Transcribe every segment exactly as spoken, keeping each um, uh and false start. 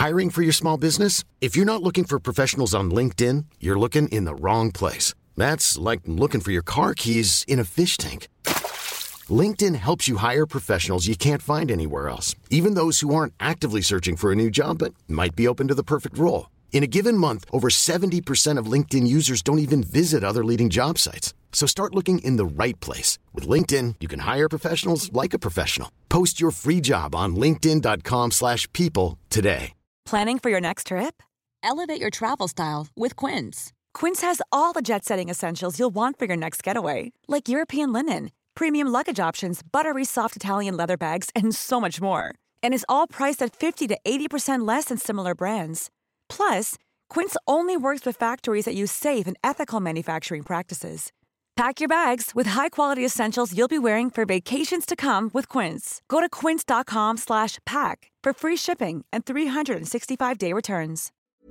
Hiring for your small business? If you're not looking for professionals on LinkedIn, you're looking in the wrong place. That's like looking for your car keys in a fish tank. LinkedIn helps you hire professionals you can't find anywhere else, even those who aren't actively searching for a new job but might be open to the perfect role. In a given month, over seventy percent of LinkedIn users don't even visit other leading job sites. So start looking in the right place. With LinkedIn, you can hire professionals like a professional. Post your free job on linkedin.com slash people today. Planning for your next trip? Elevate your travel style with Quince. Quince has all the jet-setting essentials you'll want for your next getaway, like European linen, premium luggage options, buttery soft Italian leather bags, and so much more. And is all priced at fifty to eighty percent less than similar brands. Plus, Quince only works with factories that use safe and ethical manufacturing practices. Pack your bags with high-quality essentials you'll be wearing for vacations to come with Quince. Go to quince.com slash pack for free shipping and three sixty-five day returns.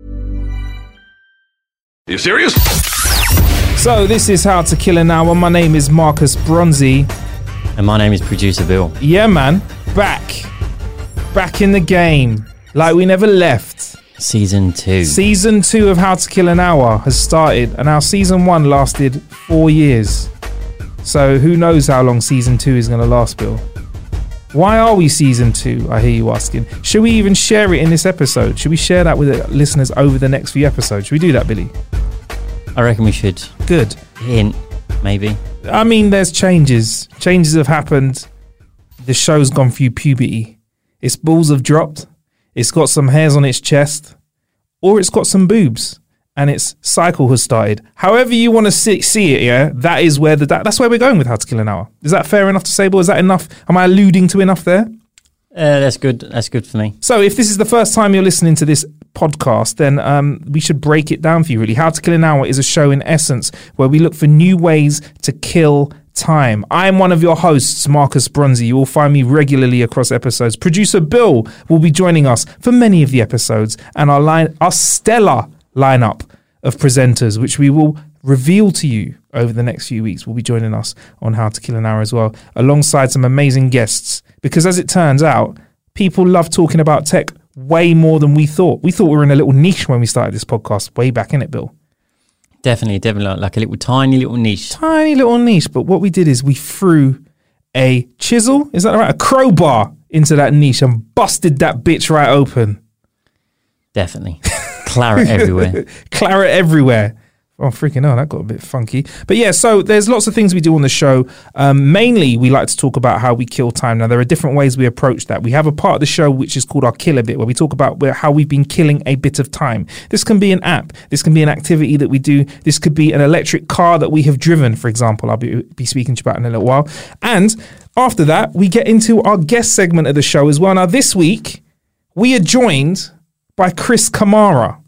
Are you serious? So this is How to Kill an Hour. My name is Marcus Bronzy. And my name is Producer Bill. Yeah, man. Back. Back in the game. Like we never left. Season two. Season two of How to Kill an Hour has started, and our season one lasted four years. So who knows how long season two is going to last, Bill? Why are we season two, I hear you asking? Should we even share it in this episode? Should we share that with the listeners over the next few episodes? Should we do that, Billy? I reckon we should. Good. Hint, maybe. I mean, there's changes. Changes have happened. The show's gone through puberty. Its balls have dropped. It's got some hairs on its chest, or it's got some boobs, and its cycle has started. However you want to see, see it, yeah, that is where the that, that's where we're going with How to Kill an Hour. Is that fair enough to say, Bill? Is that enough? Am I alluding to enough there? Uh, that's good. That's good for me. So if this is the first time you're listening to this podcast, then um, we should break it down for you, really. How to Kill an Hour is a show, in essence, where we look for new ways to kill time. I'm one of your hosts, Marcus Bronzy. You will find me regularly across episodes. Producer Bill will be joining us for many of the episodes, and our line, our stellar lineup of presenters, which we will reveal to you over the next few weeks, will be joining us on How to Kill an Hour as well, alongside some amazing guests. Because as it turns out, people love talking about tech way more than we thought. We thought we were in a little niche when we started this podcast, way back in it, Bill. Definitely, definitely like a little tiny little niche. Tiny little niche. But what we did is we threw a chisel, is that right? A crowbar into that niche and busted that bitch right open. Definitely. Claret everywhere. Claret everywhere. Oh, freaking hell, that got a bit funky. But yeah, so there's lots of things we do on the show. Um, mainly, we like to talk about how we kill time. Now, there are different ways we approach that. We have a part of the show which is called our Killer Bit, where we talk about where, how we've been killing a bit of time. This can be an app. This can be an activity that we do. This could be an electric car that we have driven, for example. I'll be, be speaking to you about in a little while. And after that, we get into our guest segment of the show as well. Now, this week, we are joined by Chris Kamara,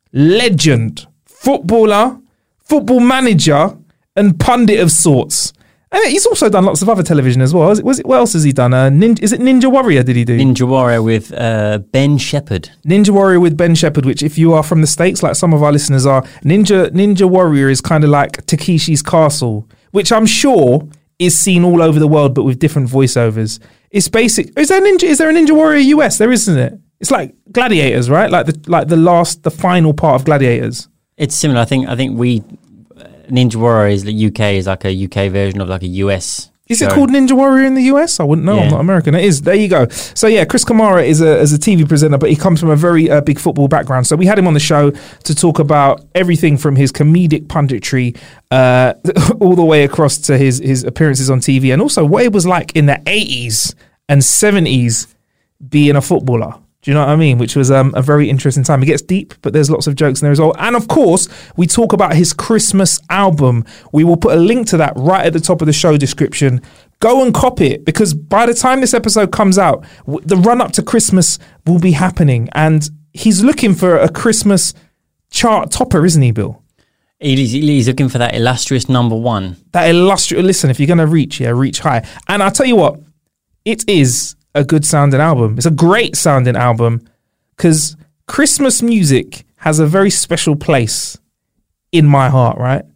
legend, footballer, football manager, and pundit of sorts. And he's also done lots of other television as well. Was it, was it, what else has he done? Uh, Ninja, is it Ninja Warrior did he do? Ninja Warrior with uh, Ben Shepherd. Ninja Warrior with Ben Shepherd, which if you are from the States, like some of our listeners are, Ninja Ninja Warrior is kind of like Takeshi's Castle, which I'm sure is seen all over the world, but with different voiceovers. It's basic. Is there a Ninja? Is there a Ninja Warrior U S? There isn't it? It's like Gladiators, right? Like the like the last, the final part of Gladiators. It's similar. I think. I think we Ninja Warrior is the U K is like a U K version of like a U S. Is show. it called Ninja Warrior in the U S? I wouldn't know. Yeah. I'm not American. It is. There you go. So yeah, Chris Kamara is a is a T V presenter, but he comes from a very uh, big football background. So we had him on the show to talk about everything from his comedic punditry uh, all the way across to his his appearances on T V, and also what it was like in the eighties and seventies being a footballer. Do you know what I mean? Which was um, a very interesting time. It gets deep, but there's lots of jokes in there as well. And of course, we talk about his Christmas album. We will put a link to that right at the top of the show description. Go and copy it, because by the time this episode comes out, w- the run up to Christmas will be happening. And he's looking for a Christmas chart topper, isn't he, Bill? He's, he's looking for that illustrious number one. That illustrious, listen, if you're going to reach, yeah, reach high. And I'll tell you what, it is a good sounding album. It's a great sounding album, because Christmas music has a very special place in my heart, right?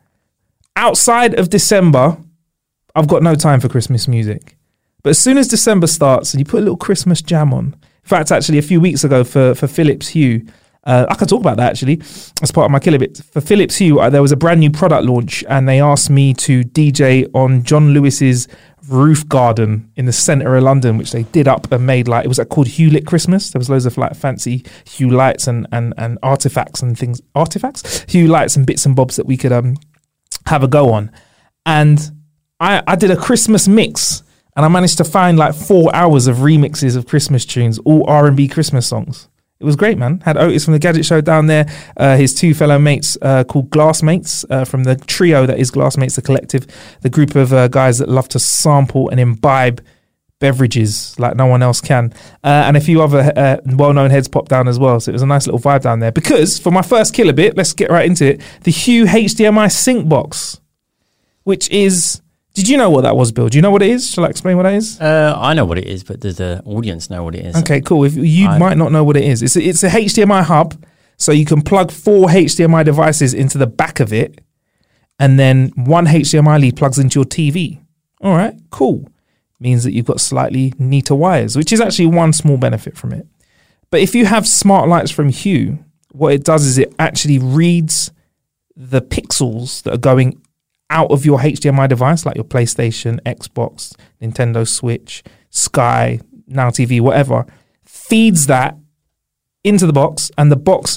Outside of December, I've got no time for Christmas music. But as soon as December starts and you put a little Christmas jam on, it fact, actually, a few weeks ago for, for Philips Hue, uh, I can talk about that actually as part of my kilobit. For Philips Hue, uh, there was a brand new product launch, and they asked me to D J on John Lewis's roof garden in the centre of London, which they did up and made like, it was like called Hue Lit Christmas. There was loads of like fancy Hue lights and and and artifacts and things, artifacts, Hue lights and bits and bobs that we could um have a go on. And I I did a Christmas mix, and I managed to find like four hours of remixes of Christmas tunes, all R and B Christmas songs. It was great, man. Had Otis from the Gadget Show down there, uh, his two fellow mates uh, called Glassmates, uh, from the trio that is Glassmates, the collective, the group of uh, guys that love to sample and imbibe beverages like no one else can. Uh, and a few other uh, well-known heads popped down as well. So it was a nice little vibe down there. Because for my first kilobit, let's get right into it, the Hue H D M I Sync Box, which is... Did you know what that was, Bill? Do you know what it is? Shall I explain what that is? Uh, I know what it is, but does the audience know what it is? Okay, cool. If you I, might not know what it is. It's a, it's a H D M I hub, so you can plug four H D M I devices into the back of it, and then one H D M I lead plugs into your T V. All right, cool. Means that you've got slightly neater wires, which is actually one small benefit from it. But if you have smart lights from Hue, what it does is it actually reads the pixels that are going out of your H D M I device, like your PlayStation, Xbox, Nintendo Switch, Sky, Now T V, whatever, feeds that into the box, and the box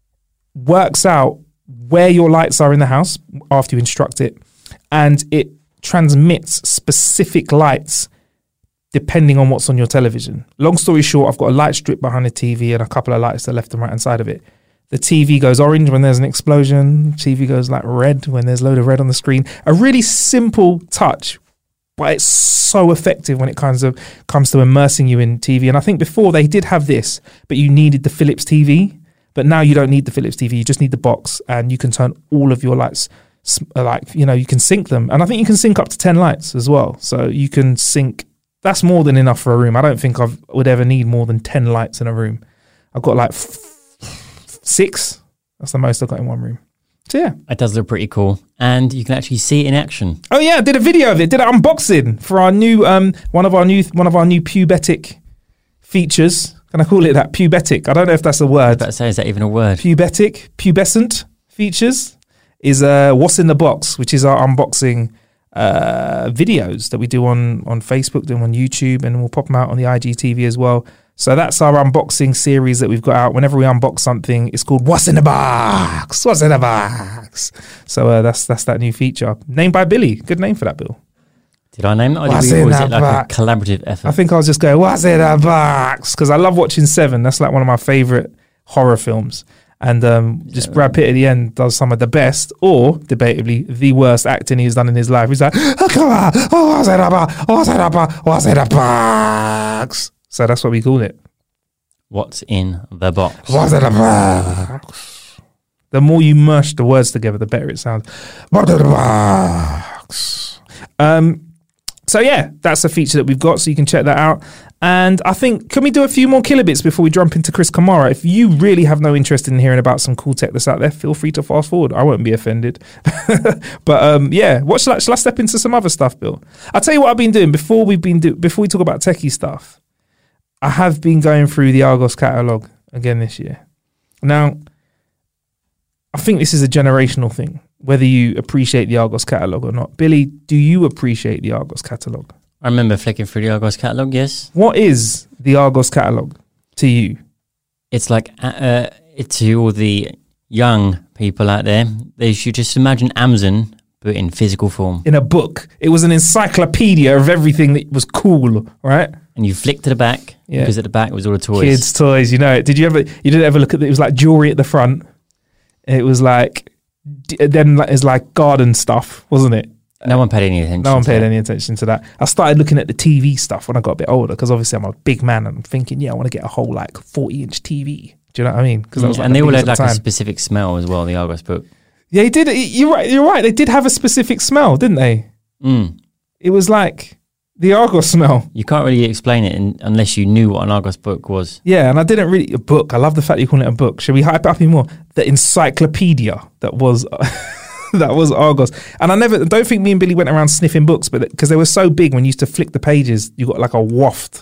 works out where your lights are in the house after you instruct it, and it transmits specific lights depending on what's on your television. Long story short, I've got a light strip behind the T V and a couple of lights to the left and right hand side of it. The T V goes orange when there's an explosion. T V goes like red when there's a load of red on the screen. A really simple touch, but it's so effective when it comes of comes to immersing you in T V. And I think before they did have this, but you needed the Philips T V. But now you don't need the Philips T V. You just need the box, and you can turn all of your lights, like, you know, you can sync them. And I think you can sync up to ten lights as well. So you can sync. That's more than enough for a room. I don't think I would ever need more than ten lights in a room. I've got like f- Six. That's the most I've got in one room. So yeah. It does look pretty cool. And you can actually see it in action. Oh yeah, I did a video of it. Did an unboxing for our new um one of our new one of our new pubetic features. Can I call it that? Pubetic. I don't know if that's a word. I was about to say, is that even a word? Pubetic, pubescent features is uh what's in the box, which is our unboxing uh videos that we do on on Facebook, do them on YouTube, and we'll pop them out on the I G T V as well. So that's our unboxing series that we've got out. Whenever we unbox something, it's called What's in the Box? What's in the Box? So uh, that's that's that new feature. Named by Billy. Good name for that, Bill. Did I name that? Or What's did we, in or was the it like box? a collaborative effort? I think I was just going, What's in the Box? Because I love watching Seven. That's like one of my favourite horror films. And um, just yeah. Brad Pitt at the end does some of the best, or debatably the worst acting he's done in his life. He's like, oh, come on, oh, what's in the box? What's in the box? What's in the box? So that's what we call it. What's in the box? What's in the box? The more you mush the words together, the better it sounds. What's in the box? Um, so yeah, that's a feature that we've got, so you can check that out. And I think, can we do a few more kilobits before we jump into Chris Kamara? If you really have no interest in hearing about some cool tech that's out there, feel free to fast forward. I won't be offended. But um, yeah, what shall I, shall I step into some other stuff, Bill? I'll tell you what I've been doing before we've been do, before we talk about techie stuff. I have been going through the Argos catalogue again this year. Now, I think this is a generational thing, whether you appreciate the Argos catalogue or not. Billy, do you appreciate the Argos catalogue? I remember flicking through the Argos catalogue, yes. What is the Argos catalogue to you? It's like, uh, to all the young people out there, they should just imagine Amazon, but in physical form. In a book. It was an encyclopedia of everything that was cool, right? And you flick to the back, yeah. Because at the back was all the toys. Kids' toys, you know it. Did you ever, you didn't ever look at it? It was like jewelry at the front. It was like, then it's like garden stuff, wasn't it? No one paid any attention No one to paid that. any attention to that. I started looking at the T V stuff when I got a bit older, because obviously I'm a big man and I'm thinking, yeah, I want to get a whole like forty inch T V. Do you know what I mean? Because mm, like and the they all had like the a specific smell as well, the Argos book. Yeah, he did. You're right. You're right. They did have a specific smell, didn't they? Mm. It was like the Argos smell. You can't really explain it in, unless you knew what an Argos book was. Yeah, and I didn't really a book. I love the fact you call it a book. Should we hype it up even more? The encyclopedia that was. That was Argos. And I never, don't think me and Billy went around sniffing books, but because they were so big, when you used to flick the pages, you got like a waft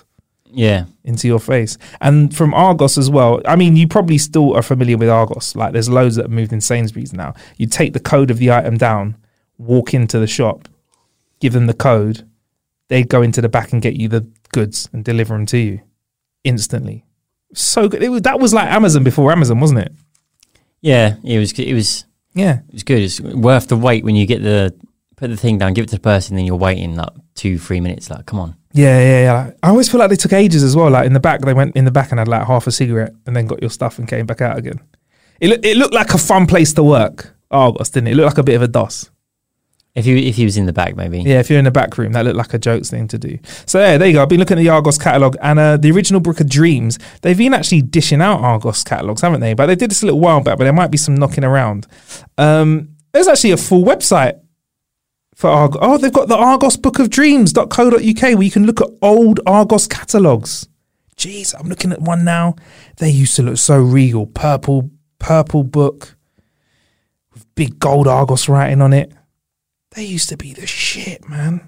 Yeah. into your face. And from Argos as well. I mean, you probably still are familiar with Argos. Like, there's loads that have moved in Sainsbury's now. You take the code of the item down, walk into the shop, give them the code. They go into the back and get you the goods and deliver them to you instantly. So good. It was, that was like Amazon before Amazon, wasn't it? Yeah, it was. It was. Yeah, it was good. It's worth the wait when you get the put the thing down, give it to the person, then you're waiting like two, three minutes. Like, come on. Yeah, yeah, yeah. Like, I always feel like they took ages as well. Like in the back, they went in the back and had like half a cigarette, and then got your stuff and came back out again. It lo- it looked like a fun place to work. Argos, didn't it? It looked like a bit of a DOS. If you if he was in the back, maybe. Yeah, if you're in the back room, that looked like a jokes thing to do. So yeah, there you go. I've been looking at the Argos catalogue, and uh, the original Book of Dreams, they've been actually dishing out Argos catalogues, haven't they? But they did this a little while back, but there might be some knocking around. Um, there's actually a full website for Argos. Oh, they've got the argos book of dreams dot co dot uk where you can look at old Argos catalogues. Jeez, I'm looking at one now. They used to look so regal. Purple, purple book with big gold Argos writing on it. They used to be the shit, man.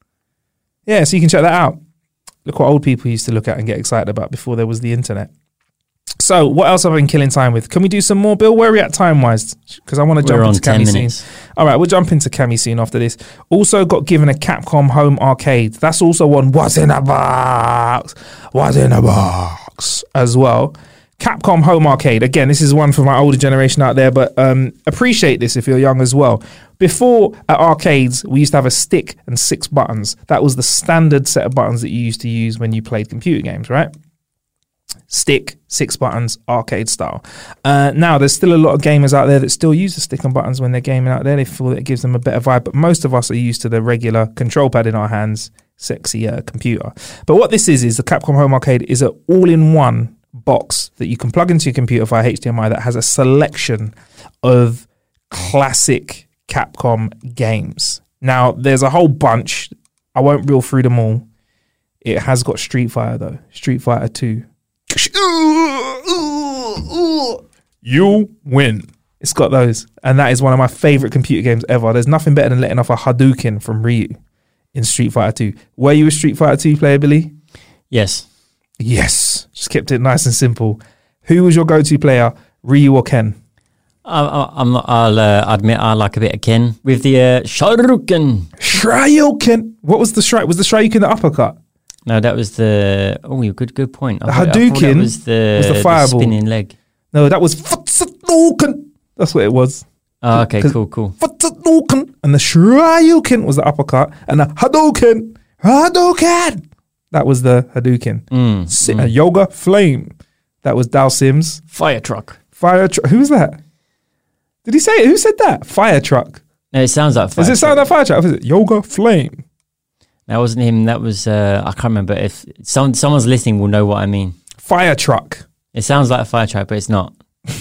Yeah, so you can check that out. Look what old people used to look at and get excited about before there was the internet. So, what else have I been killing time with? Can we do some more, Bill? Where are we at time-wise? Because I want to jump into Cammy soon. All right, we'll jump into Cammy soon after this. Also got given a Capcom Home Arcade. That's also one What's in a Box? What's in a Box? As well. Capcom Home Arcade. Again, this is one for my older generation out there, but um, appreciate this if you're young as well. Before, at arcades, we used to have a stick and six buttons. That was the standard set of buttons that you used to use when you played computer games, right? Stick, six buttons, arcade style. Uh, now, there's still a lot of gamers out there that still use the stick and buttons when they're gaming out there. They feel that it gives them a better vibe, but most of us are used to the regular control pad in our hands, sexy uh, computer. But what this is, is the Capcom Home Arcade is an all-in-one box that you can plug into your computer via H D M I that has a selection of classic Capcom games. Now, there's a whole bunch. I won't reel through them all. It has got Street Fighter, though. Street Fighter two. You win. It's got those. And that is one of my favorite computer games ever. There's nothing better than letting off a Hadouken from Ryu in Street Fighter two. Were you a Street Fighter two player, Billy? Yes. Yes. Just kept it nice and simple. Who was your go-to player, Ryu or Ken? I, I'm not, I'll uh, admit I like a bit of Ken with the uh, Shoryuken. Shoryuken. What was the Shoryuken? Was the Shoryuken the uppercut? No, that was the. Oh, good, good point. I the thought, Hadouken I that was the, was the fireball, the spinning leg. No, that was Futsudouken. That's what it was. Oh, okay, cool, cool. Futsudouken, and the Shoryuken was the uppercut, and the Hadouken, Hadouken. That was the Hadouken. Mm, Si- mm. uh, Yoga Flame. That was Dal Sims. Fire truck. Fire truck. Who's that? Did he say it? Who said that? Fire truck. No, it sounds like fire Does it sound like fire truck? Or is it Yoga Flame? That wasn't him. That was uh, I can't remember. If some someone's listening, will know what I mean. Fire truck. It sounds like a fire truck, but it's not.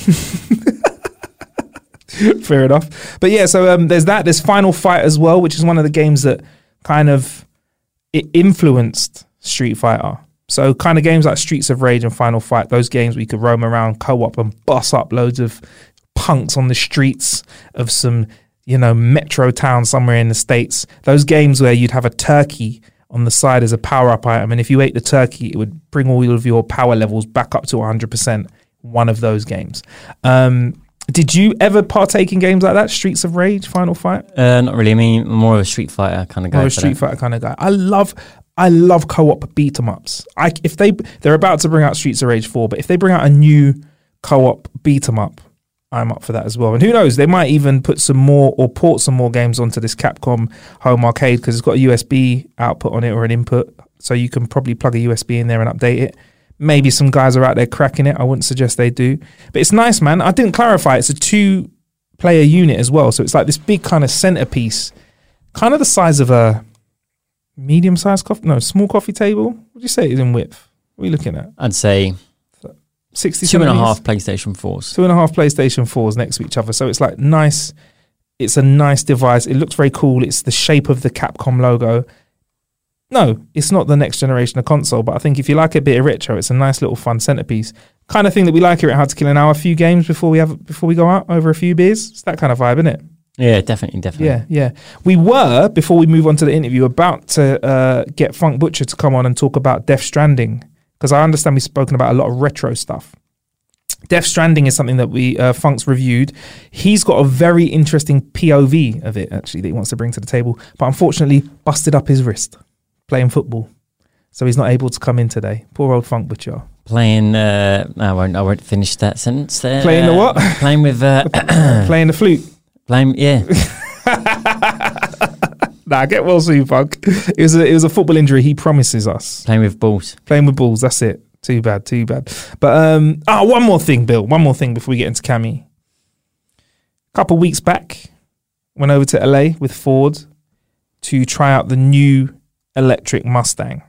Fair enough. But yeah, so um, there's that. There's Final Fight as well, which is one of the games that kind of it influenced Street Fighter. So kind of games like Streets of Rage and Final Fight, those games where you could roam around co-op and bust up loads of punks on the streets of some, you know, metro town somewhere in the States. Those games where you'd have a turkey on the side as a power-up item, and if you ate the turkey, it would bring all of your power levels back up to one hundred percent. One of those games. Um, did you ever partake in games like that? Streets of Rage, Final Fight? Uh, not really. I mean, I'm more of a Street Fighter kind of guy. More a Street Fighter kind of guy. I love, I love co-op beat 'em ups. I if they they're about to bring out Streets of Rage four, but if they bring out a new co-op beat 'em up, I'm up for that as well. And who knows, they might even put some more or port some more games onto this Capcom Home Arcade because it's got a U S B output on it or an input, so you can probably plug a U S B in there and update it. Maybe some guys are out there cracking it. I wouldn't suggest they do. But it's nice, man. I didn't clarify. It's a two-player unit as well. So it's like this big kind of centerpiece, kind of the size of a medium-sized coffee, no, small coffee table. What would you say it is in width? What are you looking at? I'd say sixty two and a half centimeters? PlayStation fours. Two and a half PlayStation fours next to each other. So it's like nice. It's a nice device. It looks very cool. It's the shape of the Capcom logo. No, it's not the next generation of console, but I think if you like a bit of retro, it's a nice little fun centerpiece. Kind of thing that we like here at How to Kill an Hour. A few games before we have before we go out over a few beers. It's that kind of vibe, isn't it? Yeah, definitely, definitely. Yeah, yeah. We were, before we move on to the interview, about to uh, get Funk Butcher to come on and talk about Death Stranding. because I understand we've spoken about a lot of retro stuff. Death Stranding is something that we uh, Funk's reviewed. He's got a very interesting P O V of it, actually, that he wants to bring to the table. But unfortunately, busted up his wrist playing football. So he's not able to come in today. Poor old Funk Butcher. Playing, uh, I won't I won't finish that sentence there. Playing the what? Uh, playing with... Uh, playing the flute. playing, yeah. Nah, get well soon, Funk. It was, a, it was a football injury, he promises us. Playing with balls. Playing with balls, that's it. Too bad, too bad. But, um, oh, one more thing, Bill. One more thing before we get into Cammy. A couple of weeks back, went over to L A with Ford to try out the new electric Mustang.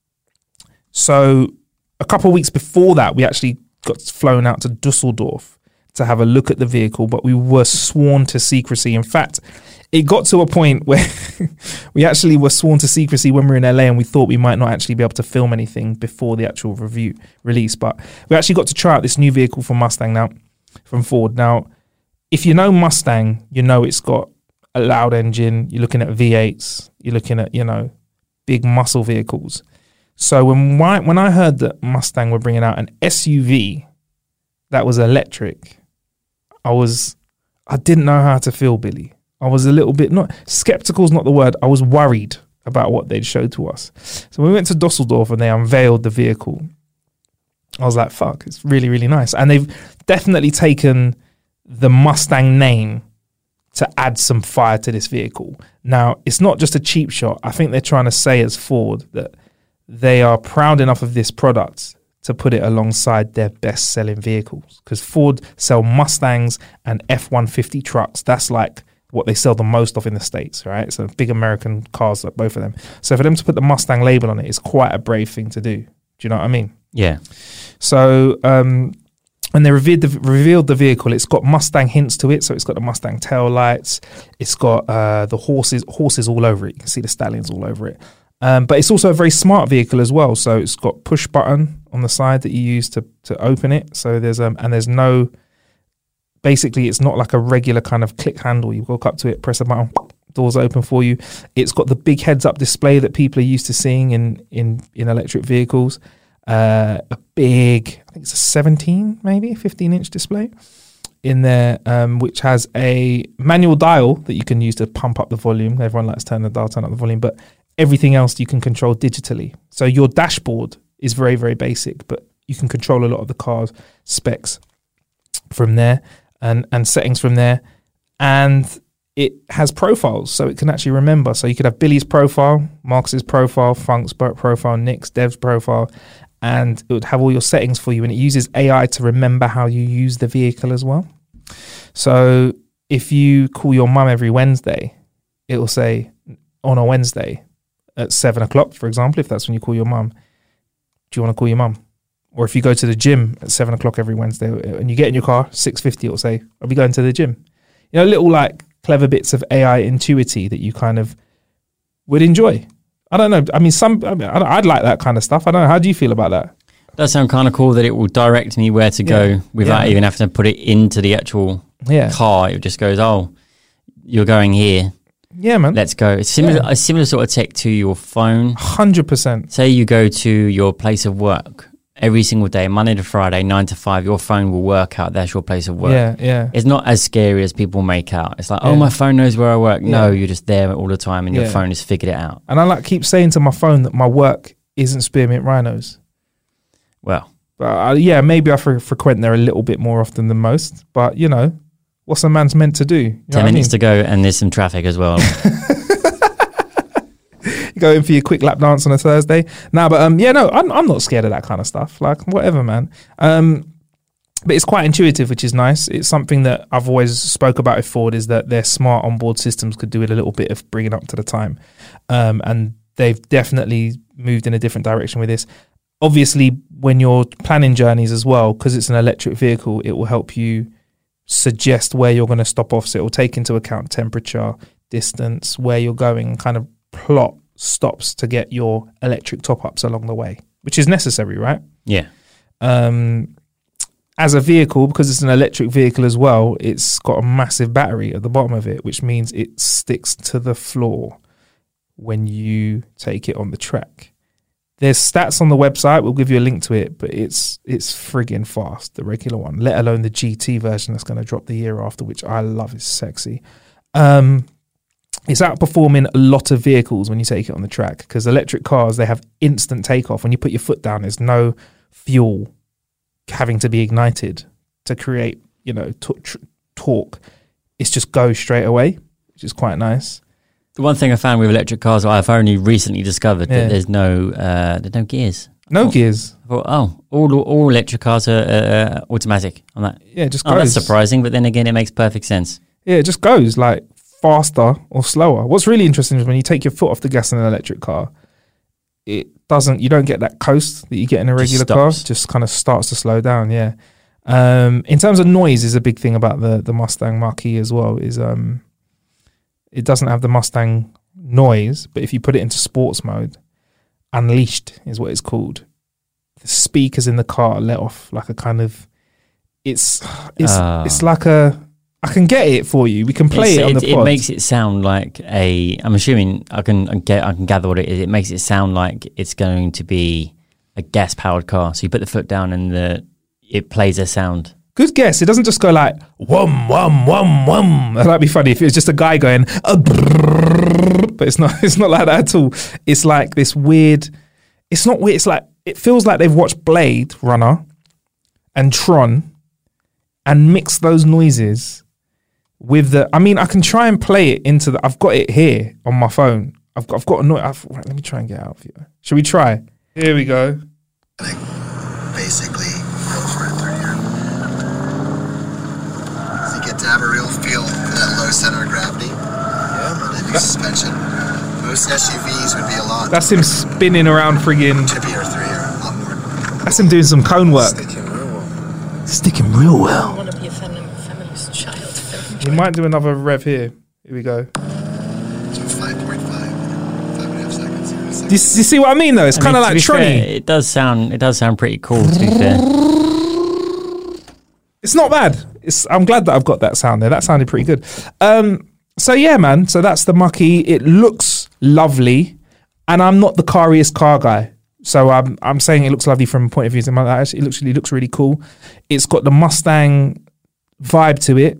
So a couple of weeks before that, we actually got flown out to Dusseldorf to have a look at the vehicle, but we were sworn to secrecy. In fact, it got to a point where we actually were sworn to secrecy when we were in L A, and we thought we might not actually be able to film anything before the actual review release. But we actually got to try out this new vehicle from Mustang now, from Ford. Now, if you know Mustang, you know it's got a loud engine. You're looking at V eights. You're looking at, you know, big muscle vehicles. So when I, when I heard that Mustang were bringing out an S U V that was electric, I was, I didn't know how to feel, Billy. I was a little bit, not, skeptical is not the word. I was worried about what they'd showed to us. So when we went to Dusseldorf and they unveiled the vehicle, I was like, fuck, it's really, really nice. And they've definitely taken the Mustang name to add some fire to this vehicle. Now, it's not just a cheap shot. I think they're trying to say as Ford that they are proud enough of this product to put it alongside their best-selling vehicles. Because Ford sell Mustangs and F one fifty trucks. That's like what they sell the most of in the States, right? So big American cars, like both of them. So for them to put the Mustang label on it is quite a brave thing to do. Do you know what I mean? Yeah. So um, when they revealed the, revealed the vehicle, it's got Mustang hints to it. So it's got the Mustang tail lights. It's got uh, the horses horses all over it. You can see the stallions all over it. Um, but it's also a very smart vehicle as well. So it's got push button on the side that you use to to open it. So there's um and there's no, basically it's not like a regular kind of click handle. You walk up to it, press a button, doors open for you. It's got the big heads up display that people are used to seeing in in in electric vehicles. Uh, a big, I think it's a seventeen, maybe fifteen inch display in there, um, which has a manual dial that you can use to pump up the volume. Everyone likes to turn the dial, turn up the volume, but everything else you can control digitally. So your dashboard is very, very basic, but you can control a lot of the car's specs from there and, and settings from there. And it has profiles, so it can actually remember. So you could have Billy's profile, Marcus's profile, Funk's profile, Nick's, Dev's profile, and it would have all your settings for you. And it uses A I to remember how you use the vehicle as well. So if you call your mum every Wednesday, it will say on a Wednesday, at seven o'clock, for example, if that's when you call your mum, do you want to call your mum? Or if you go to the gym at seven o'clock every Wednesday and you get in your car, six fifty, it'll say, I'll be going to the gym. You know, little like clever bits of A I intuity that you kind of would enjoy. I don't know. I mean, some, I mean, I'd like that kind of stuff. I don't know. How do you feel about that? That sounds kind of cool that it will direct me where to Yeah. go without Yeah. even having to put it into the actual Yeah. car. It just goes, oh, you're going here. Yeah, man. Let's go. It's similar, Yeah. a similar sort of tech to your phone. one hundred percent. Say you go to your place of work every single day, Monday to Friday, nine to five, your phone will work out that's your place of work. Yeah, yeah. It's not as scary as people make out. It's like, oh, Yeah. my phone knows where I work. No, Yeah. you're just there all the time and Yeah. your phone has figured it out. And I like keep saying to my phone that my work isn't spearmint rhinos. Well, But uh, yeah, maybe I fre- frequent there a little bit more often than most. But, you know, what's a man's meant to do? You know ten what I minutes mean? to go and there's some traffic as well. You go in for your quick lap dance on a Thursday. Nah, but um, yeah, no, I'm I'm not scared of that kind of stuff. Like whatever, man. Um, but it's quite intuitive, which is nice. It's something that I've always spoke about with Ford is that their smart onboard systems could do it a little bit of bringing up to the time, um, and they've definitely moved in a different direction with this. Obviously, when you're planning journeys as well, because it's an electric vehicle, it will help you suggest where you're going to stop off. So it will take into account temperature, distance, where you're going, and kind of plot stops to get your electric top-ups along the way, which is necessary, right? Yeah. Um, as a vehicle, because it's an electric vehicle as well, it's got a massive battery at the bottom of it, which means it sticks to the floor when you take it on the track. There's stats on the website. We'll give you a link to it, but it's it's friggin' fast, the regular one, let alone the G T version that's going to drop the year after, which I love. It's sexy. Um, it's outperforming a lot of vehicles when you take it on the track, because electric cars, they have instant takeoff. When you put your foot down, there's no fuel having to be ignited to create, you know, t- tr- torque. It's just goes straight away, which is quite nice. The one thing I found with electric cars, I've only recently discovered Yeah. that there's no uh, there's no gears. No I thought, gears. I thought, oh, all all electric cars are uh, automatic on that. Yeah, it just Oh, goes. that's surprising, but then again, it makes perfect sense. Yeah, it just goes like faster or slower. What's really interesting is when you take your foot off the gas in an electric car, it doesn't, you don't get that coast that you get in a Just regular car. stops. Just kind of starts to slow down. Yeah. Um, in terms of noise, is a big thing about the the Mustang Mach-E as well. Is um, it doesn't have the Mustang noise, but if you put it into sports mode, Unleashed is what it's called. The speakers in the car let off like a kind of, it's it's Ah. it's like a, I can get it for you. We can play It's- it on it, the it pod. makes it sound like a. I'm assuming I can I get I can gather what it is. It makes it sound like it's going to be a gas powered car. So you put the foot down and the it plays a sound. Good guess. It doesn't just go like whum whum whum whum. That'd be funny if it was just a guy going, "Uh, brrrr," but it's not. It's not like that at all. It's like this weird. It's not weird. It's like it feels like they've watched Blade Runner and Tron and mixed those noises with the. I mean, I can try and play it into the. I've got it here on my phone. I've got. I've got a noise. I've, right, let me try and get it out for you. Should we try? Here we go. Basically, go for it through here. So you get to have a real feel for that low center of gravity. Yeah. And then your suspension. Most S U Vs would be a lot That's him spinning around friggin'. chippier through here, a lot more. That's him doing some cone work. Sticking real well. Sticking real well. I want to be a fem- feminist child. We might do another rev here. Here we go. So five point five, five and a half seconds. Here, Do you, seconds. do you see what I mean though? It's I kind of mean, to like be fair, Tronny. it does sound it does sound pretty cool. To be fair, It's not bad. It's, I'm glad that I've got that sound there. That sounded pretty good. Um, so yeah, man. So that's the Mach-E. It looks lovely, and I'm not the cariest car guy. So I'm I'm saying it looks lovely from a point of view. Like that. Actually, it looks really looks really cool. It's got the Mustang vibe to it,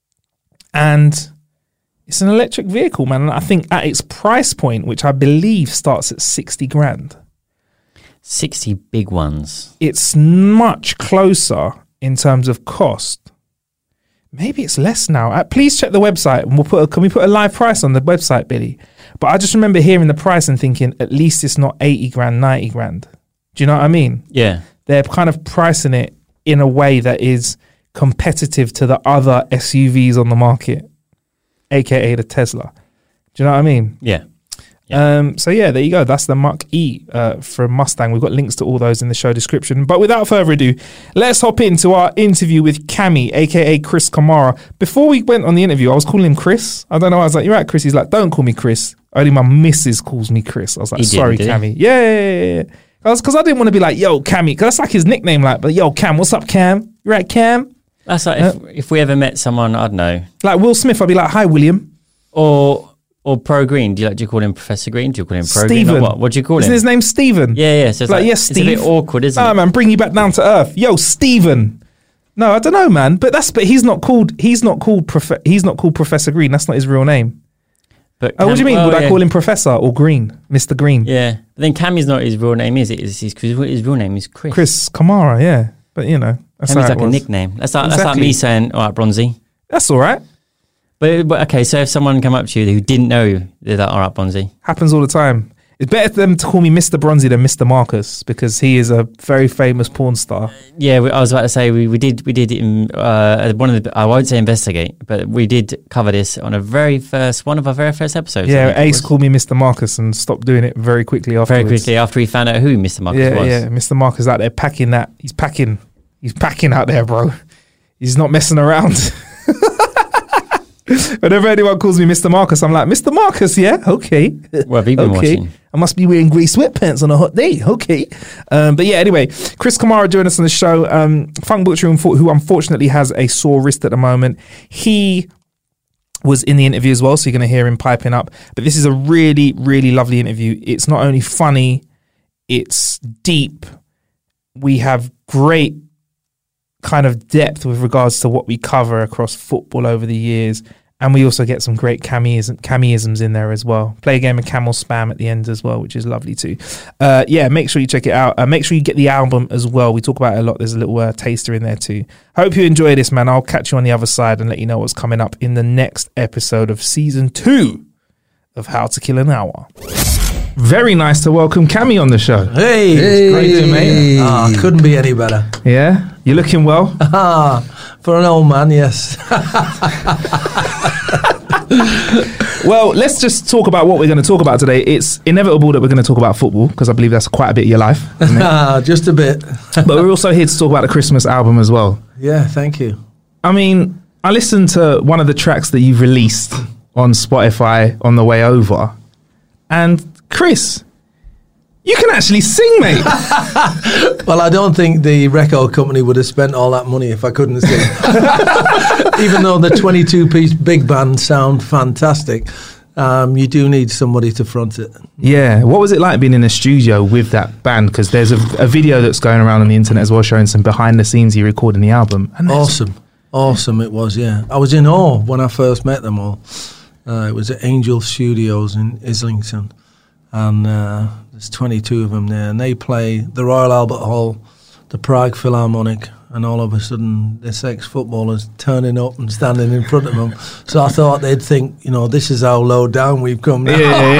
and it's an electric vehicle, man. And I think at its price point, which I believe starts at sixty grand, sixty big ones. it's much closer in terms of cost. Maybe it's less now. Uh, please check the website, and we'll put. A, can we put a live price on the website, Billy? But I just remember hearing the price and thinking, at least it's not eighty grand, ninety grand. Do you know what I mean? Yeah, They're kind of pricing it in a way that is competitive to the other S U Vs on the market, aka the Tesla. Do you know what I mean? yeah. Um, so yeah, there you go. That's the Mach-E uh, from Mustang. We've got links to all those in the show description. But without further ado, let's hop into our interview with Cammy, aka Chris Kamara. Before we went on the interview, I was calling him Chris. I don't know. I was like, "You're right, Chris." He's like, "Don't call me Chris. Only my missus calls me Chris." I was like, He did, "Sorry, did he? Cammy." Yeah, yeah, yeah, yeah. Because I didn't want to be like, "Yo, Cammy," because that's like his nickname. Like, but yo, Cam, what's up, Cam? You right, Cam? That's like if, if we ever met someone, I don't know, Like Will Smith, I'd be like, "Hi, William." or or Pro Green. Do you like? Do you call him Professor Green? Do you call him Pro Green? Stephen. Or what? What do you call Isn't him? his name Stephen? Yeah, yeah. So it's Like, like, yes, it's a bit Steve. awkward, isn't Ah, it? man, bring you back down to earth. Yo, Stephen. No, I don't know, man. But that's but he's not called he's not called Prof- he's not called Professor Green. That's not his real name. But Oh, what do you Cam- mean? well, Would I yeah. call him Professor or Green, Mister Green? Yeah, but then Cammy's not his real name, is it? Is his, his real name is Chris. Chris Kamara, yeah. But you know, that's how Cammy's it like a was. nickname. That's like, that's like Exactly. me saying, "All right, Bronzy." That's all right. But, but okay, so if someone come up to you who didn't know you, they're like, "All right, Bronzy." Happens all the time. It's better for them to call me Mister Bronzy than Mister Marcus because he is a very famous porn star. Yeah, we, I was about to say we, we did we did in, uh, one of the I won't say investigate, but we did cover this on a very first one of our very first episodes. I Yeah, think it Ace was. called me Mister Marcus and stopped doing it very quickly afterwards. very quickly after we found out who Mister Marcus Yeah, was. yeah. Mister Marcus out there packing that. He's packing. He's packing out there, bro. He's not messing around. Whenever anyone calls me Mister Marcus, I'm like, Mister Marcus, yeah, okay. What have you been okay. watching? I must be wearing grey sweatpants on a hot day. Okay. Um, but yeah, anyway, Chris Kamara joined us on the show. Um, Funk Butcher, who unfortunately has a sore wrist at the moment. He was in the interview as well, so you're going to hear him piping up. But this is a really, really lovely interview. It's not only funny, It's deep. We have great kind of depth with regards to what we cover across football over the years. And we also get some great cameism, cameisms in there as well. Play a game of Camel Spam at the end as well, which is lovely too. Uh, yeah, make sure you check it out. Uh, make sure you get the album as well. We talk about it a lot. There's a little uh, taster in there too. Hope you enjoy this, man. I'll catch you on the other side and let you know what's coming up in the next episode of season two of How to Kill an Hour. Very nice to welcome Cammy on the show. Hey, hey. How you doing, mate? Ah, couldn't be any better. Yeah? You looking well? Ah, for an old man, yes. Well, let's just talk about what we're going to talk about today. It's inevitable that we're going to talk about football because I believe that's quite a bit of your life, isn't it? Just a bit. But we're also here to talk about the Christmas album as well. Yeah, thank you. I mean, I listened to one of the tracks that you've released on Spotify on the way over, and Chris, you can actually sing, mate. Well, I don't think the record company would have spent all that money if I couldn't sing. Even though the twenty-two piece big band sound fantastic, um, you do need somebody to front it. Yeah. What was it like being in a studio with that band? Because there's a, a video that's going around on the internet as well showing some behind the scenes you recording the album. And awesome. Awesome it was, yeah. I was in awe when I first met them all. Uh, it was at Angel Studios in Islington. And uh, there's twenty-two of them there, and they play the Royal Albert Hall, the Prague Philharmonic, and all of a sudden this ex-footballer's turning up and standing in front of them. So I thought they'd think, you know, this is how low down we've come now. Yeah,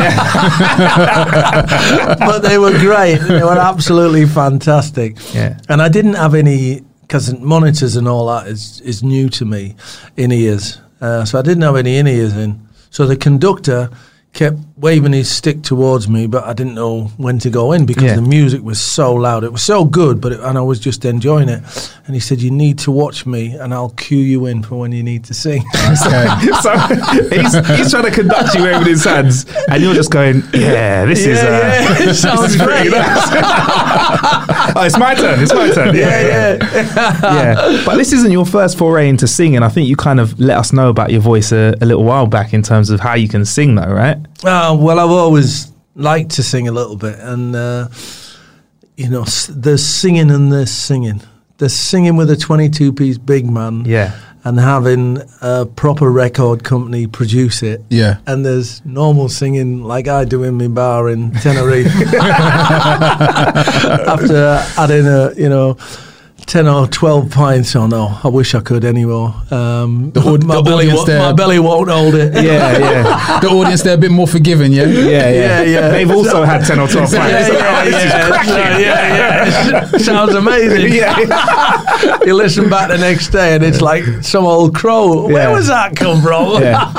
yeah. But they were great. They were absolutely fantastic. Yeah. And I didn't have any, because monitors and all that is, is new to me, in-ears. Uh, so I didn't have any in-ears in. So the conductor kept waving his stick towards me, but I didn't know when to go in because yeah. the music was so loud. It was so good, but it, and I was just enjoying it. And he said, "You need to watch me, and I'll cue you in for when you need to sing." Okay. So he's, he's trying to conduct you with his hands, and you're just going, "Yeah, this yeah, is uh, yeah. It sounds great." Oh, it's my turn. It's my turn. Yeah, yeah, yeah. yeah. But this isn't your first foray into singing. I think you kind of let us know about your voice a, a little while back in terms of how you can sing, though, right? Uh, well, I've always liked to sing a little bit, and uh, you know, s- there's singing and there's singing. There's singing with a twenty-two piece big man, Yeah. and having a proper record company produce it. Yeah. And there's normal singing like I do in my bar in Tenerife. After adding a, you know, ten or twelve pints. Oh no, I wish I could anymore. Um, The aud- my, the belly audience wo- there- my belly won't hold it. Yeah, yeah. The audience, they're a bit more forgiving, yeah? Yeah, yeah. Yeah, yeah. They've also had ten or twelve pints. Yeah, yeah, This is yeah, cracking. yeah, yeah, yeah. Sounds amazing. Yeah. You listen back the next day and it's like some old crow. Where Yeah. was that come from? Yeah.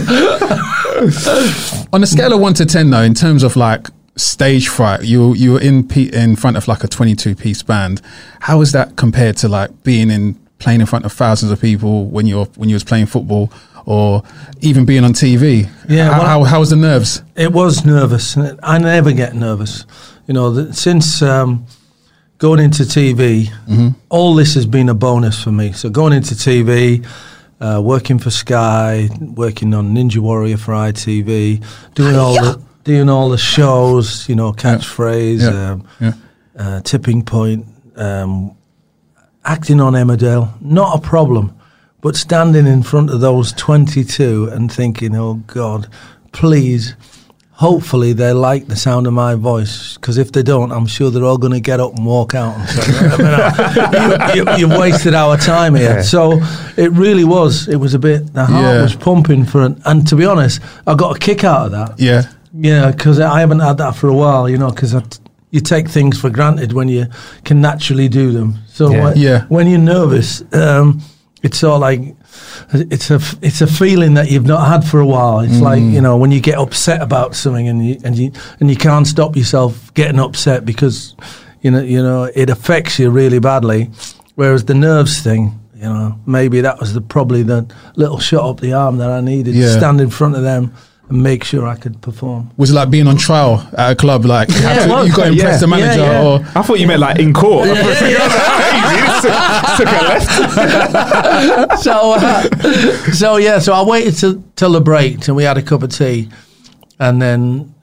On a scale of one to ten, though, in terms of like stage fright, you you were in pe- in front of like a twenty-two piece band. How is that compared to like being in playing in front of thousands of people when you're when you was playing football, or even being on T V? Yeah, How well, how, how was the nerves? It was nervous. I never get nervous. You know, the, since um, going into T V, Mm-hmm. all this has been a bonus for me. So going into T V, uh, working for Sky, working on Ninja Warrior for I T V, doing all the doing all the shows. You know, Catchphrase, Yeah. um, Yeah. uh, Tipping Point, um, acting on Emmerdale, not a problem. But standing in front of those twenty-two and thinking, oh God, please, hopefully they like the sound of my voice, because if they don't, I'm sure they're all going to get up and walk out and say, I mean, you, you, you've wasted our time here. Yeah. So it really was, it was a bit, the heart Yeah. was pumping for it. And to be honest, I got a kick out of that. Yeah. Yeah, because I haven't had that for a while, you know, because you take things for granted when you can naturally do them. So Yeah. when, Yeah. when you're nervous, um, it's all like it's a it's a feeling that you've not had for a while. It's like, you know, when you get upset about something and you and you and you can't stop yourself getting upset because you know you know it affects you really badly. Whereas the nerves thing, you know, maybe that was the probably the little shot up the arm that I needed to Yeah. stand in front of them and make sure I could perform. Was it like being on trial at a club? Like you, Yeah, had it to, was. you got to impress Yeah. the manager, Yeah, yeah. or I thought you meant like in court. Took, took a left. so, uh, so yeah, so I waited till, till the break and we had a cup of tea, and then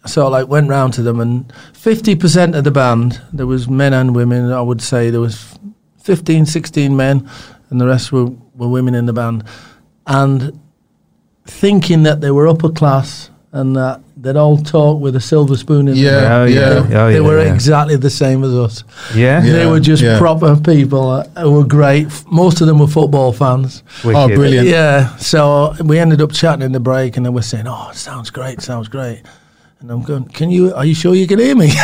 sort of like went round to them, and fifty percent of the band, there was men and women, I would say there was fifteen, sixteen men, and the rest were, were women in the band. And thinking that they were upper class and that they'd all talk with a silver spoon in Yeah, their Oh, mouth. yeah. yeah. They, Oh, they yeah, were yeah. exactly the same as us. Yeah. Yeah. They were just yeah. proper people uh, who were great. F- Most of them were football fans. Wicked. Oh, brilliant. Yeah, so we ended up chatting in the break, and they were saying, "Oh, it sounds great, sounds great." And I'm going, "Can you? Are you sure you can hear me?"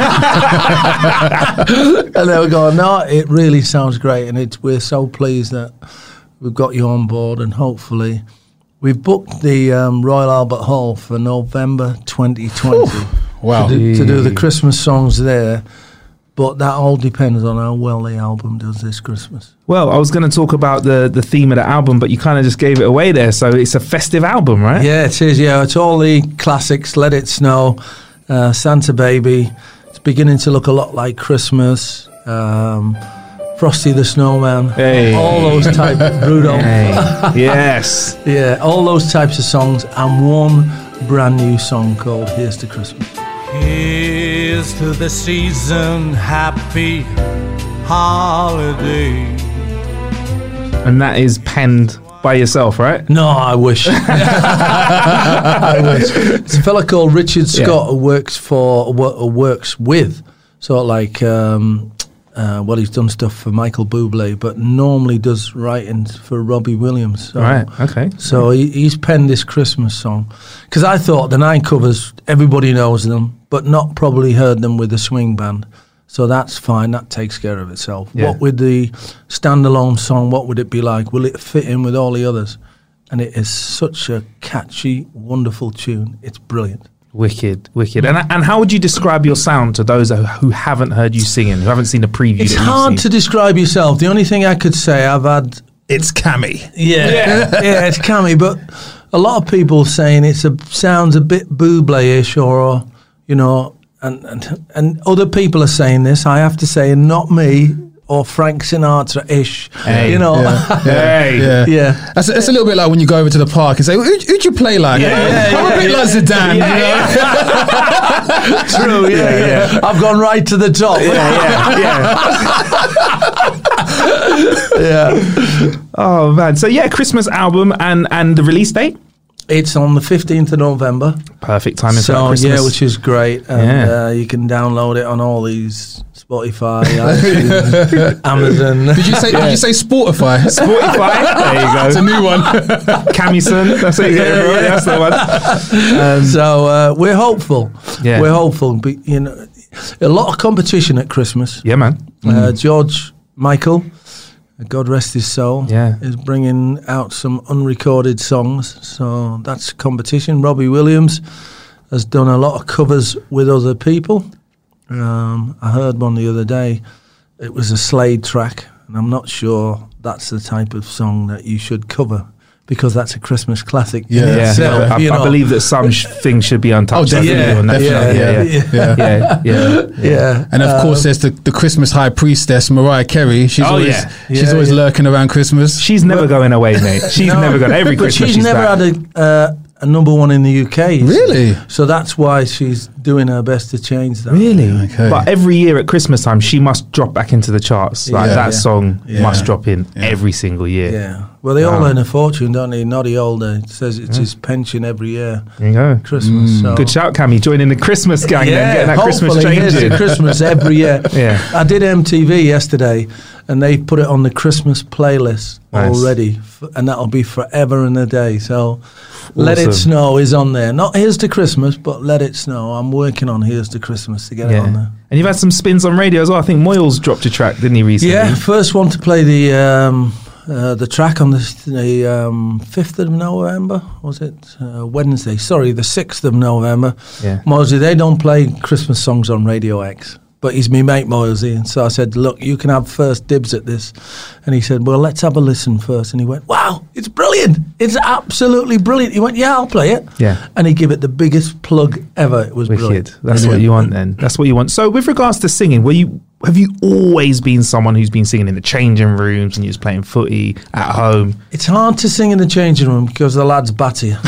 And they were going, "No, it really sounds great, and it's we're so pleased that we've got you on board, and hopefully." We've booked the um, Royal Albert Hall for November twenty twenty Wow. to, do, to do the Christmas songs there, but that all depends on how well the album does this Christmas. Well, I was going to talk about the, the theme of the album, but you kind of just gave it away there. So it's a festive album, right? Yeah, it is. Yeah, it's all the classics. Let It Snow, uh, Santa Baby. It's beginning to look a lot like Christmas. Um, Frosty the Snowman. Hey. All those type Rudolph. Hey. Yes. Yeah, all those types of songs, and one brand new song called "Here's to Christmas." Here's to the season, happy holiday. And that is penned by yourself, right? No, I wish. I wish. It's a fella called Richard Scott Yeah. who works for, who works with, sort of like, um, uh, well, he's done stuff for Michael Bublé, but normally does writing for Robbie Williams. So, Right, okay. So he, he's penned this Christmas song. Because I thought the nine covers, everybody knows them, but not probably heard them with the swing band. So that's fine, that takes care of itself. Yeah. What would the standalone song, what would it be like? Will it fit in with all the others? And it is such a catchy, wonderful tune. It's brilliant. Wicked, wicked. And and how would you describe your sound to those who haven't heard you singing, who haven't seen the preview? It's that you've hard seen? to describe yourself. The only thing I could say, I've had... It's Cammy. Yeah, yeah, yeah it's Cammy, but a lot of people saying it's a sounds a bit Bublé-ish or, you know, and, and, and other people are saying this, I have to say, and not me, or Frank Sinatra-ish, Hey. you know. Yeah. Hey. Yeah. Yeah. That's, that's a little bit like when you go over to the park and say, "Who, who'd you play like?" Yeah, yeah, I'm yeah, a bit yeah. like Zidane. you know? True, yeah, Yeah, yeah, I've gone right to the top. Yeah, yeah. Yeah. Oh man. So yeah, Christmas album and and the release date? It's on the fifteenth of November. Perfect timing for that So, Christmas. yeah, which is great. And Yeah. uh, you can download it on all these Spotify, iTunes, Amazon. Did you say? Did you say Spotify? Spotify. There you go. It's a new one. Camison. That's it. Yeah, bro. That's the one. Um, So uh, we're hopeful. Yeah. We're hopeful. But, you know, a lot of competition at Christmas. yeah, man. Uh, George Michael, God rest his soul, Yeah. is bringing out some unrecorded songs. So that's competition. Robbie Williams has done a lot of covers with other people. Um, I heard one the other day. It was a Slade track, and I'm not sure that's the type of song that you should cover, because that's a Christmas classic. in Yeah. Yeah, itself, I, you I know. believe that some sh- things should be untouched. Oh, Yeah, on that yeah, show. yeah, yeah, yeah. yeah, yeah, yeah. Yeah. And of Um, course, there's the, the Christmas high priestess Mariah Carey. She's Oh, always yeah. she's Yeah, always yeah. lurking around Christmas. She's never going away, mate. She's No, never going. Every but Christmas, she's, never back. had a, uh, a number one in the U K. you see. Really? So that's why she's doing her best to change that. Really? Okay. But every year at Christmas time, she must drop back into the charts. Like Yeah. that Yeah. song Yeah. must drop in Yeah. every single year. Yeah. Well, they all Wow. earn a fortune, don't they? Noddy Older says it's his pension every year. There you go. Christmas. So. Good shout, Cammy. Joining the Christmas gang then, getting that Christmas hopefully change it is in. at Christmas every year. Yeah. I did M T V yesterday, and they put it on the Christmas playlist Nice. already, f- and that'll be forever and a day. So, Let It Awesome. Snow is on there. Not Here's to Christmas, but Let It Snow. I'm working on Here's to Christmas to get it on Yeah. there. And you've had some spins on radio as well. I think Moyles dropped a track, didn't he, recently? Yeah, first one to play the um, uh, the track on the, the um, fifth of November, was it? Uh, Wednesday, sorry, the sixth of November. Yeah. Mosley, they don't play Christmas songs on Radio X, but he's me mate Mosley. And so I said, look, you can have first dibs at this. And he said, well, let's have a listen first. And he went, wow, it's brilliant. It's absolutely brilliant. He went, yeah, I'll play it. Yeah. And he gave it the biggest plug ever. It was Wicked. brilliant. That's what you want then. That's what you want. So with regards to singing, were you have you always been someone who's been singing in the changing rooms and you're just playing footy at home? It's hard to sing in the changing room because the lads batter you.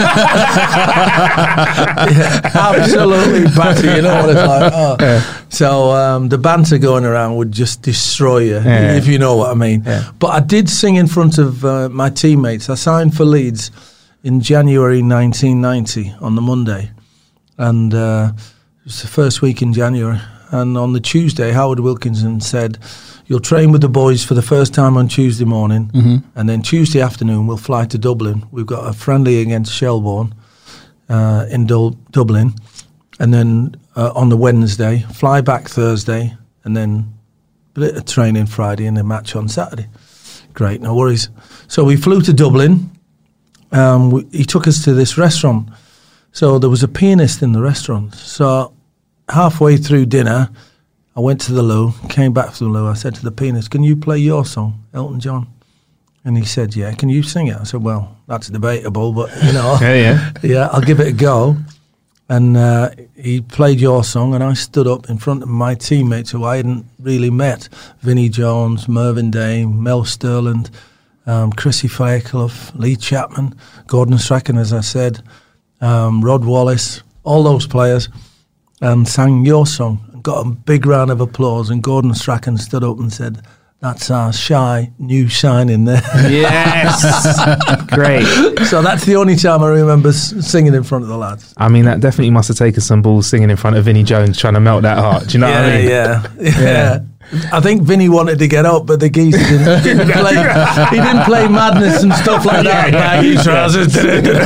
Yeah, absolutely batter you. You know what it's like. Oh. Yeah. So um, the banter going around would just destroy you, yeah. if you know what I mean. Yeah. But I did sing in front of uh, my teammates. I signed for Leeds in January nineteen ninety on the Monday, and uh, it was the first week in January. And on the Tuesday, Howard Wilkinson said, "You'll train with the boys for the first time on Tuesday morning, mm-hmm. and then Tuesday afternoon we'll fly to Dublin. We've got a friendly against Shelbourne uh, in Dul- Dublin, and then uh, on the Wednesday, fly back Thursday, and then a bit of training Friday and a match on Saturday." Great, no worries. So we flew to Dublin. Um, we, he took us to this restaurant. So there was a pianist in the restaurant. So halfway through dinner, I went to the loo, came back from the loo. I said to the pianist, "Can you play your song, Elton John?" And he said, "Yeah." "Can you sing it?" I said, "Well, that's debatable, but, you know, yeah, yeah. yeah, I'll give it a go." And uh, he played your song, and I stood up in front of my teammates who I hadn't really met. Vinnie Jones, Mervyn Dame, Mel Sterland, um, Chrissy Fairclough, Lee Chapman, Gordon Strachan, as I said, um, Rod Wallace, all those players, and sang your song and got a big round of applause. And Gordon Strachan stood up and said, "That's our shy new shining there." Yes. Great. So that's the only time I remember s- singing in front of the lads. I mean, that definitely must have taken some balls singing in front of Vinnie Jones, trying to melt that heart. Do you know yeah, what I mean? Yeah, yeah, yeah. I think Vinny wanted to get up, but the geezer didn't, didn't play. He didn't play Madness and stuff like that. Yeah, yeah. Baggy trousers.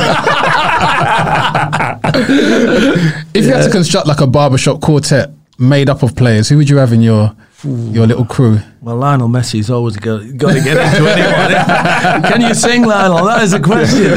If you had to construct like a barbershop quartet made up of players, who would you have in your your little crew? Well, Lionel Messi's always got, got to get into anyone. Can you sing, Lionel? That is a question.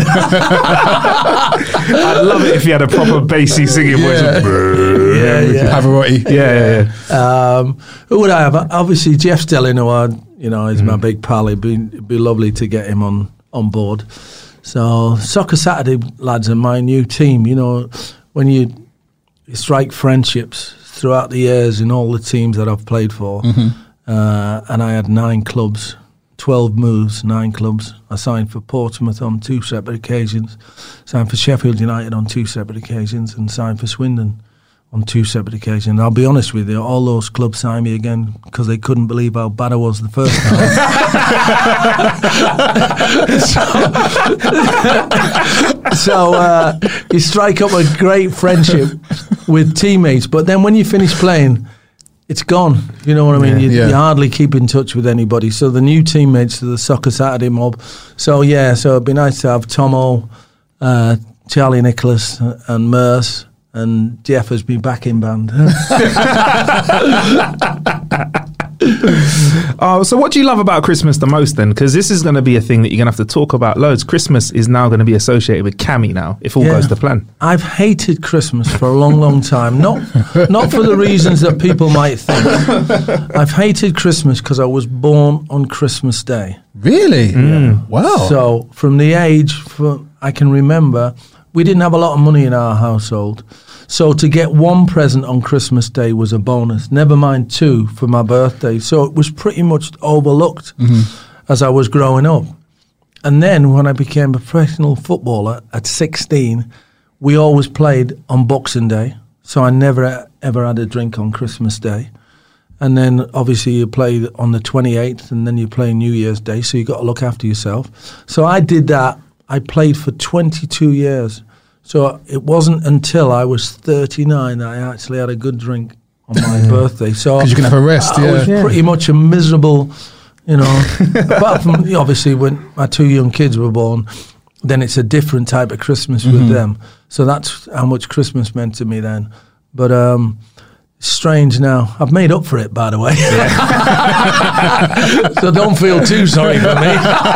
I'd love it if you had a proper bassy singing voice. Yeah, yeah, yeah. Pavarotti. Yeah, yeah, yeah. Um, who would I have? Obviously, Jeff Stelling, who I, you know, is mm. my big pal. It'd be, it'd be lovely to get him on, on board. So, Soccer Saturday lads are my new team. You know, when you, you strike friendships throughout the years in all the teams that I've played for, mm-hmm. uh, and I had nine clubs, twelve moves, nine clubs. I signed for Portsmouth on two separate occasions, signed for Sheffield United on two separate occasions, and signed for Swindon on two separate occasions. I'll be honest with you, all those clubs signed me again because they couldn't believe how bad I was the first time. so so uh, you strike up a great friendship with teammates, but then when you finish playing, it's gone. You know what I mean? Yeah, you, yeah. you hardly keep in touch with anybody. So the new teammates to the Soccer Saturday mob. So yeah, so it'd be nice to have Tomo, uh, Charlie Nicholas, and Merce. And Jeff has been back in band. Oh, so what do you love about Christmas the most then? Because this is going to be a thing that you're going to have to talk about loads. Christmas is now going to be associated with Cammy now, if all yeah. goes to plan. I've hated Christmas for a long, long time. Not, not for the reasons that people might think. I've hated Christmas because I was born on Christmas Day. Really? Mm. Wow. So from the age for, I can remember, we didn't have a lot of money in our household. So to get one present on Christmas Day was a bonus, never mind two for my birthday. So it was pretty much overlooked mm-hmm. as I was growing up. And then when I became a professional footballer at sixteen, we always played on Boxing Day. So I never ever had a drink on Christmas Day. And then obviously you play on the twenty-eighth and then you play New Year's Day. So you got to look after yourself. So I did that. I played for twenty-two years. So it wasn't until I was thirty-nine that I actually had a good drink on my birthday. So because you can have a rest. I yeah. was yeah. pretty much a miserable, you know. Apart from obviously when my two young kids were born, then it's a different type of Christmas mm-hmm. with them. So that's how much Christmas meant to me then. But um, it's strange now. I've made up for it, by the way. Yeah. So don't feel too sorry for me.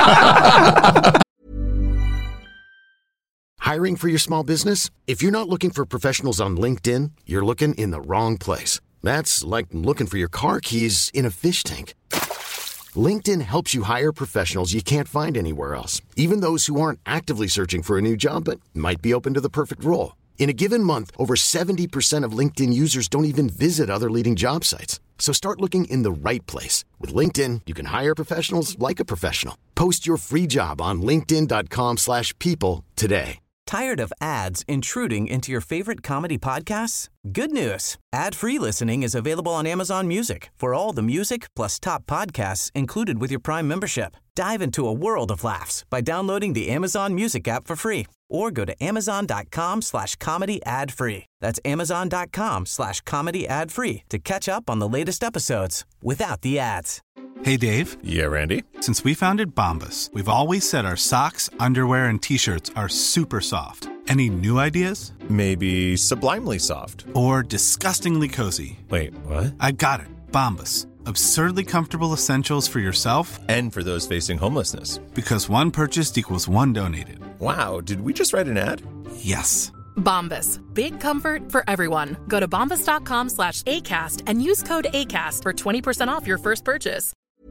Hiring for your small business? If you're not looking for professionals on LinkedIn, you're looking in the wrong place. That's like looking for your car keys in a fish tank. LinkedIn helps you hire professionals you can't find anywhere else, even those who aren't actively searching for a new job but might be open to the perfect role. In a given month, over seventy percent of LinkedIn users don't even visit other leading job sites. So start looking in the right place. With LinkedIn, you can hire professionals like a professional. Post your free job on linkedin.com slash people today. Tired of ads intruding into your favorite comedy podcasts? Good news. Ad-free listening is available on Amazon Music for all the music plus top podcasts included with your Prime membership. Dive into a world of laughs by downloading the Amazon Music app for free or go to amazon.com slash comedy ad free. That's amazon.com slash comedy ad free to catch up on the latest episodes without the ads. Hey, Dave. Yeah, Randy. Since we founded Bombas, we've always said our socks, underwear, and T-shirts are super soft. Any new ideas? Maybe sublimely soft. Or disgustingly cozy. Wait, what? I got it. Bombas. Absurdly comfortable essentials for yourself and for those facing homelessness. Because one purchased equals one donated. Wow, did we just write an ad? Yes. Bombas. Big comfort for everyone. Go to bombas.com slash ACAST and use code ACAST for twenty percent off your first purchase.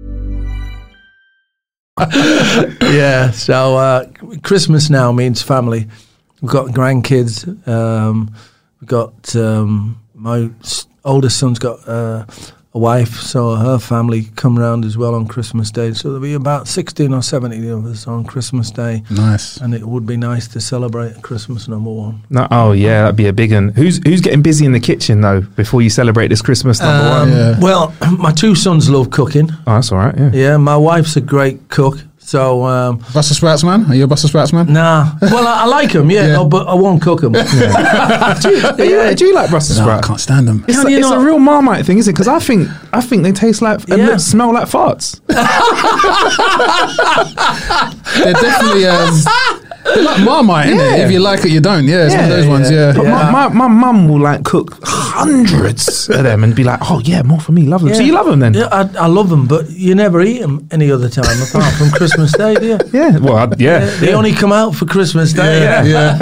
Yeah, so uh, Christmas now means family. We've got grandkids. Um, we've got um, my oldest son's got uh, a wife, so her family come round as well on Christmas Day. So there'll be about sixteen or seventy of us on Christmas Day. Nice. And it would be nice to celebrate Christmas number one. No, oh yeah, that'd be a big one. Who's who's getting busy in the kitchen though before you celebrate this Christmas number Um, one? yeah. Well, my two sons love cooking. Oh, that's all right. Yeah. Yeah, my wife's a great cook. So, um, Brussels sprouts man? Are you a Brussels sprouts man? Nah. Well, I, I like them, yeah, Yeah. No, but I won't cook them. Yeah. do, you, do, you, do you like Brussels No, I sprouts? can't stand them. It's, Can a, you it's a not? real Marmite thing, isn't it? Because I think I think they taste like and Yeah. look, smell like farts. They're definitely um, they're like Marmite, isn't it? Yeah. If you like it, you don't. Yeah, it's one of those ones. Yeah. But my, my my mum will like cook hundreds of them and be like, oh yeah, more for me, love them. Yeah. So you love them then? Yeah, I, I love them, but you never eat them any other time apart from Christmas Day, do you? Yeah. Well, I, yeah. They yeah. only come out for Christmas Day. Yeah. Yeah.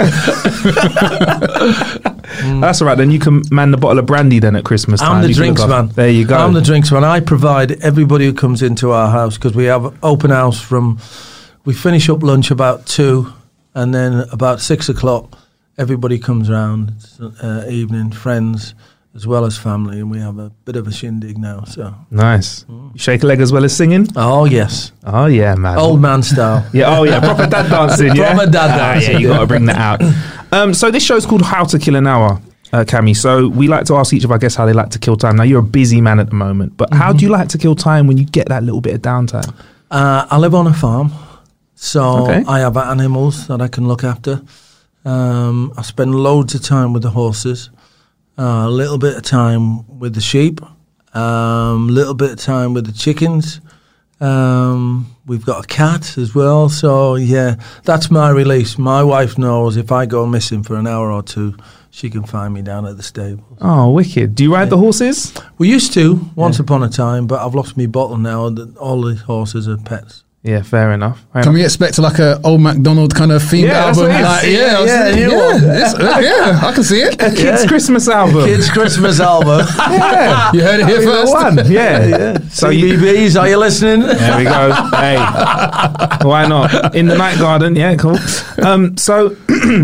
That's all right. Then you can man the bottle of brandy then at Christmas time. I'm the You can drinks look man. after- There you go. I'm the drinks man. I provide everybody who comes into our house because we have open house from, we finish up lunch about two and then about six o'clock everybody comes round, uh, evening, friends as well as family, and we have a bit of a shindig now. So Nice. You shake a leg as well as singing? Oh, yes. Oh, yeah, man. Old man style. Yeah, oh, yeah. Proper dad dancing, yeah? Proper dad Ah, dancing, yeah, you yeah. got to bring that out. Um, so this show's called How to Kill an Hour, uh, Cammy. So we like to ask each of our guests how they like to kill time. Now, you're a busy man at the moment, but how do you like to kill time when you get that little bit of downtime? Uh, I live on a farm, so Okay. I have animals that I can look after. Um, I spend loads of time with the horses, uh, a little bit of time with the sheep, a um, little bit of time with the chickens. Um, we've got a cat as well, so yeah, that's my release. My wife knows if I go missing for an hour or two, she can find me down at the stable. Oh, wicked. Do you ride the horses? We used to once upon a time, but I've lost my bottle now. That all the horses are pets. Yeah, fair enough. Fair Can enough. we expect like a old MacDonald kind of themed Yeah, that's album? what it is. Like, yeah, Yeah, I was yeah, thinking, you yeah, know. it's- uh, yeah, I can see it. A kid's Christmas album. Kids' Christmas album. Yeah. You heard it here That'd be the first. one. Yeah. Yeah. So C you, B Bs, are you listening? there we go. Hey, why not? In the night garden. Yeah, cool. Um, so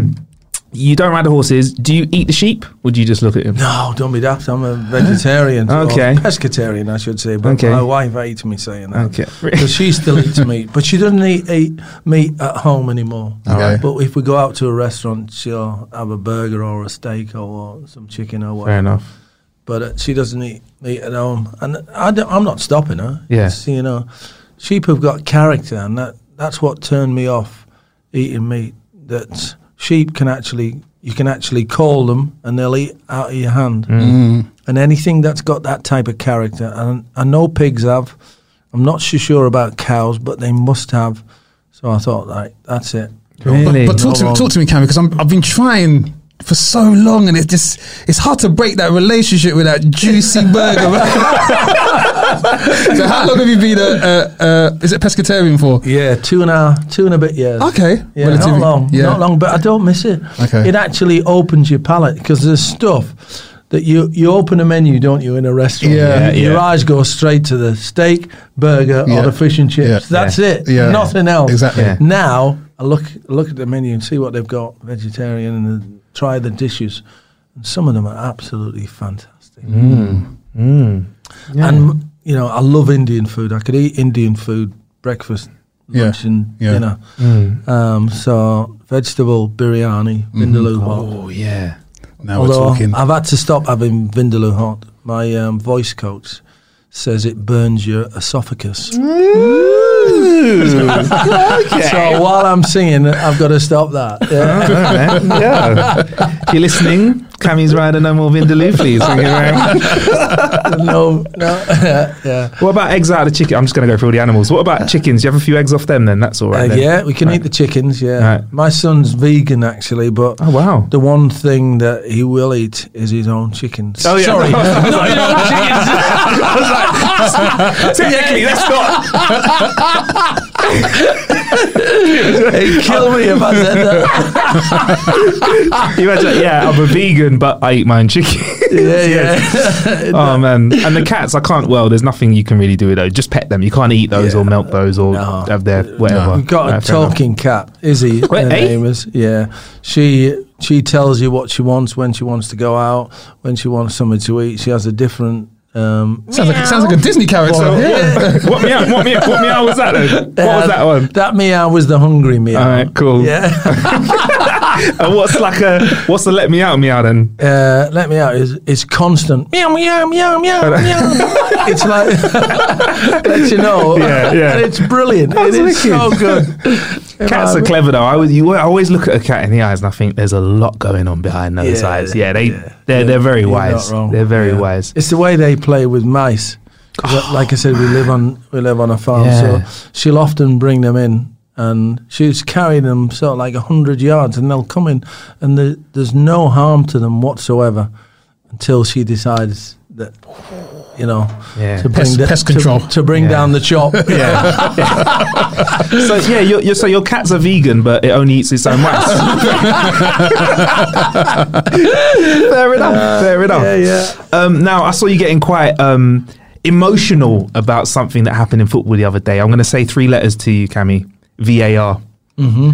you don't ride the horses. Do you eat the sheep, or do you just look at them? No, don't be daft. I'm a vegetarian. Okay. Or pescatarian, I should say. But Okay. my wife hates me saying that. Okay. Because she still eats meat. But she doesn't eat, eat meat at home anymore. Okay. But if we go out to a restaurant, she'll have a burger or a steak or some chicken or whatever. Fair enough. But uh, she doesn't eat meat at home. And I don't, I'm not stopping her. Yeah. It's, you know, sheep have got character, and that, that's what turned me off eating meat. That sheep can actually, you can actually call them and they'll eat out of your hand. Mm. And anything that's got that type of character, and I know pigs have. I'm not so sure about cows, but they must have. So I thought, right, that's it. Really? But, but talk No to me, wrong. talk to me, Cam, because I'm, I've been trying for so long, and it's just it's hard to break that relationship with that juicy burger. So how long have you been a, uh, uh, is it pescatarian for? Yeah, two and a two and a bit years. Okay, Yeah, relatively- not long, yeah. not long, but I don't miss it. Okay. It actually opens your palate because there's stuff that you you open a menu, don't you, in a restaurant? Yeah, Your yeah. eyes go straight to the steak, burger, Yeah. or the fish and chips. Yeah. That's Yeah. it. Yeah. Nothing else. Exactly. Yeah. Now I look look at the menu and see what they've got, vegetarian, and the, try the dishes. And some of them are absolutely fantastic. Mm. Yeah. And, you know, I love Indian food. I could eat Indian food, breakfast, lunch Yeah. and Yeah. dinner. Mm. Um, so, vegetable biryani, vindaloo hot. Oh, yeah. Now Although we're talking. I've had to stop having vindaloo hot. My um, voice coach says it burns your esophagus. Okay. So while I'm singing, I've got to stop that. Yeah. yeah. If you're listening, Cammy's rider, no more Vindaloo, please. Thank you very much. no, no. yeah. What about eggs out of the chicken? I'm just going to go through all the animals. What about chickens? You have a few eggs off them then? That's all right. Uh, then. yeah, we can right. eat the chickens, yeah. Right. My son's vegan, actually, but oh, wow. the one thing that he will eat is his own chickens. Oh, yeah. Sorry. Not his own chickens. I was like, technically, that's not... He'd kill me if I said that. You imagine, yeah, I'm a vegan, but I eat my own chicken. Yeah, yeah. Oh, man. And the cats, I can't, well, there's nothing you can really do with those. Just pet them. You can't eat those Yeah. or milk those or No. have their whatever. We've got a Right, fair enough. talking cat, Izzy. Wait, her eh? name is. Yeah. She she tells you what she wants, when she wants to go out, when she wants something to eat. She has a different... Um, Sounds like, sounds like a Disney character. Well, yeah. what meow? What meow? What meow was that then? What uh, was that one? That meow was the hungry meow. All right, cool. Yeah. And what's like a what's the let me out meow then? Uh, let me out is it's constant meow meow meow meow meow. It's like let you know. Yeah, yeah. And it's brilliant. That's it is wicked. so good. Cats are clever though. I would you I always look at a cat in the eyes and I think there's a lot going on behind those Yeah, eyes. Yeah, they yeah. they're they're very You're wise. not wrong. They're very Yeah. wise. It's the way they play with mice. 'Cause like I said, we live on we live on a farm, Yeah. so she'll often bring them in, and she's carrying them sort of like a hundred yards, and they'll come in, and the, there's no harm to them whatsoever until she decides that, you know, Yeah. to bring Pest- the- pest to- control. to, bring Yeah. down the chop. Yeah. So yeah, you're, you're, so your cat's a vegan, but it only eats its own mice. Fair enough. Fair enough. Yeah, yeah. Um, now I saw you getting quite um, emotional about something that happened in football the other day. I'm going to say three letters to you, Cammy. V A R. Mm-hmm.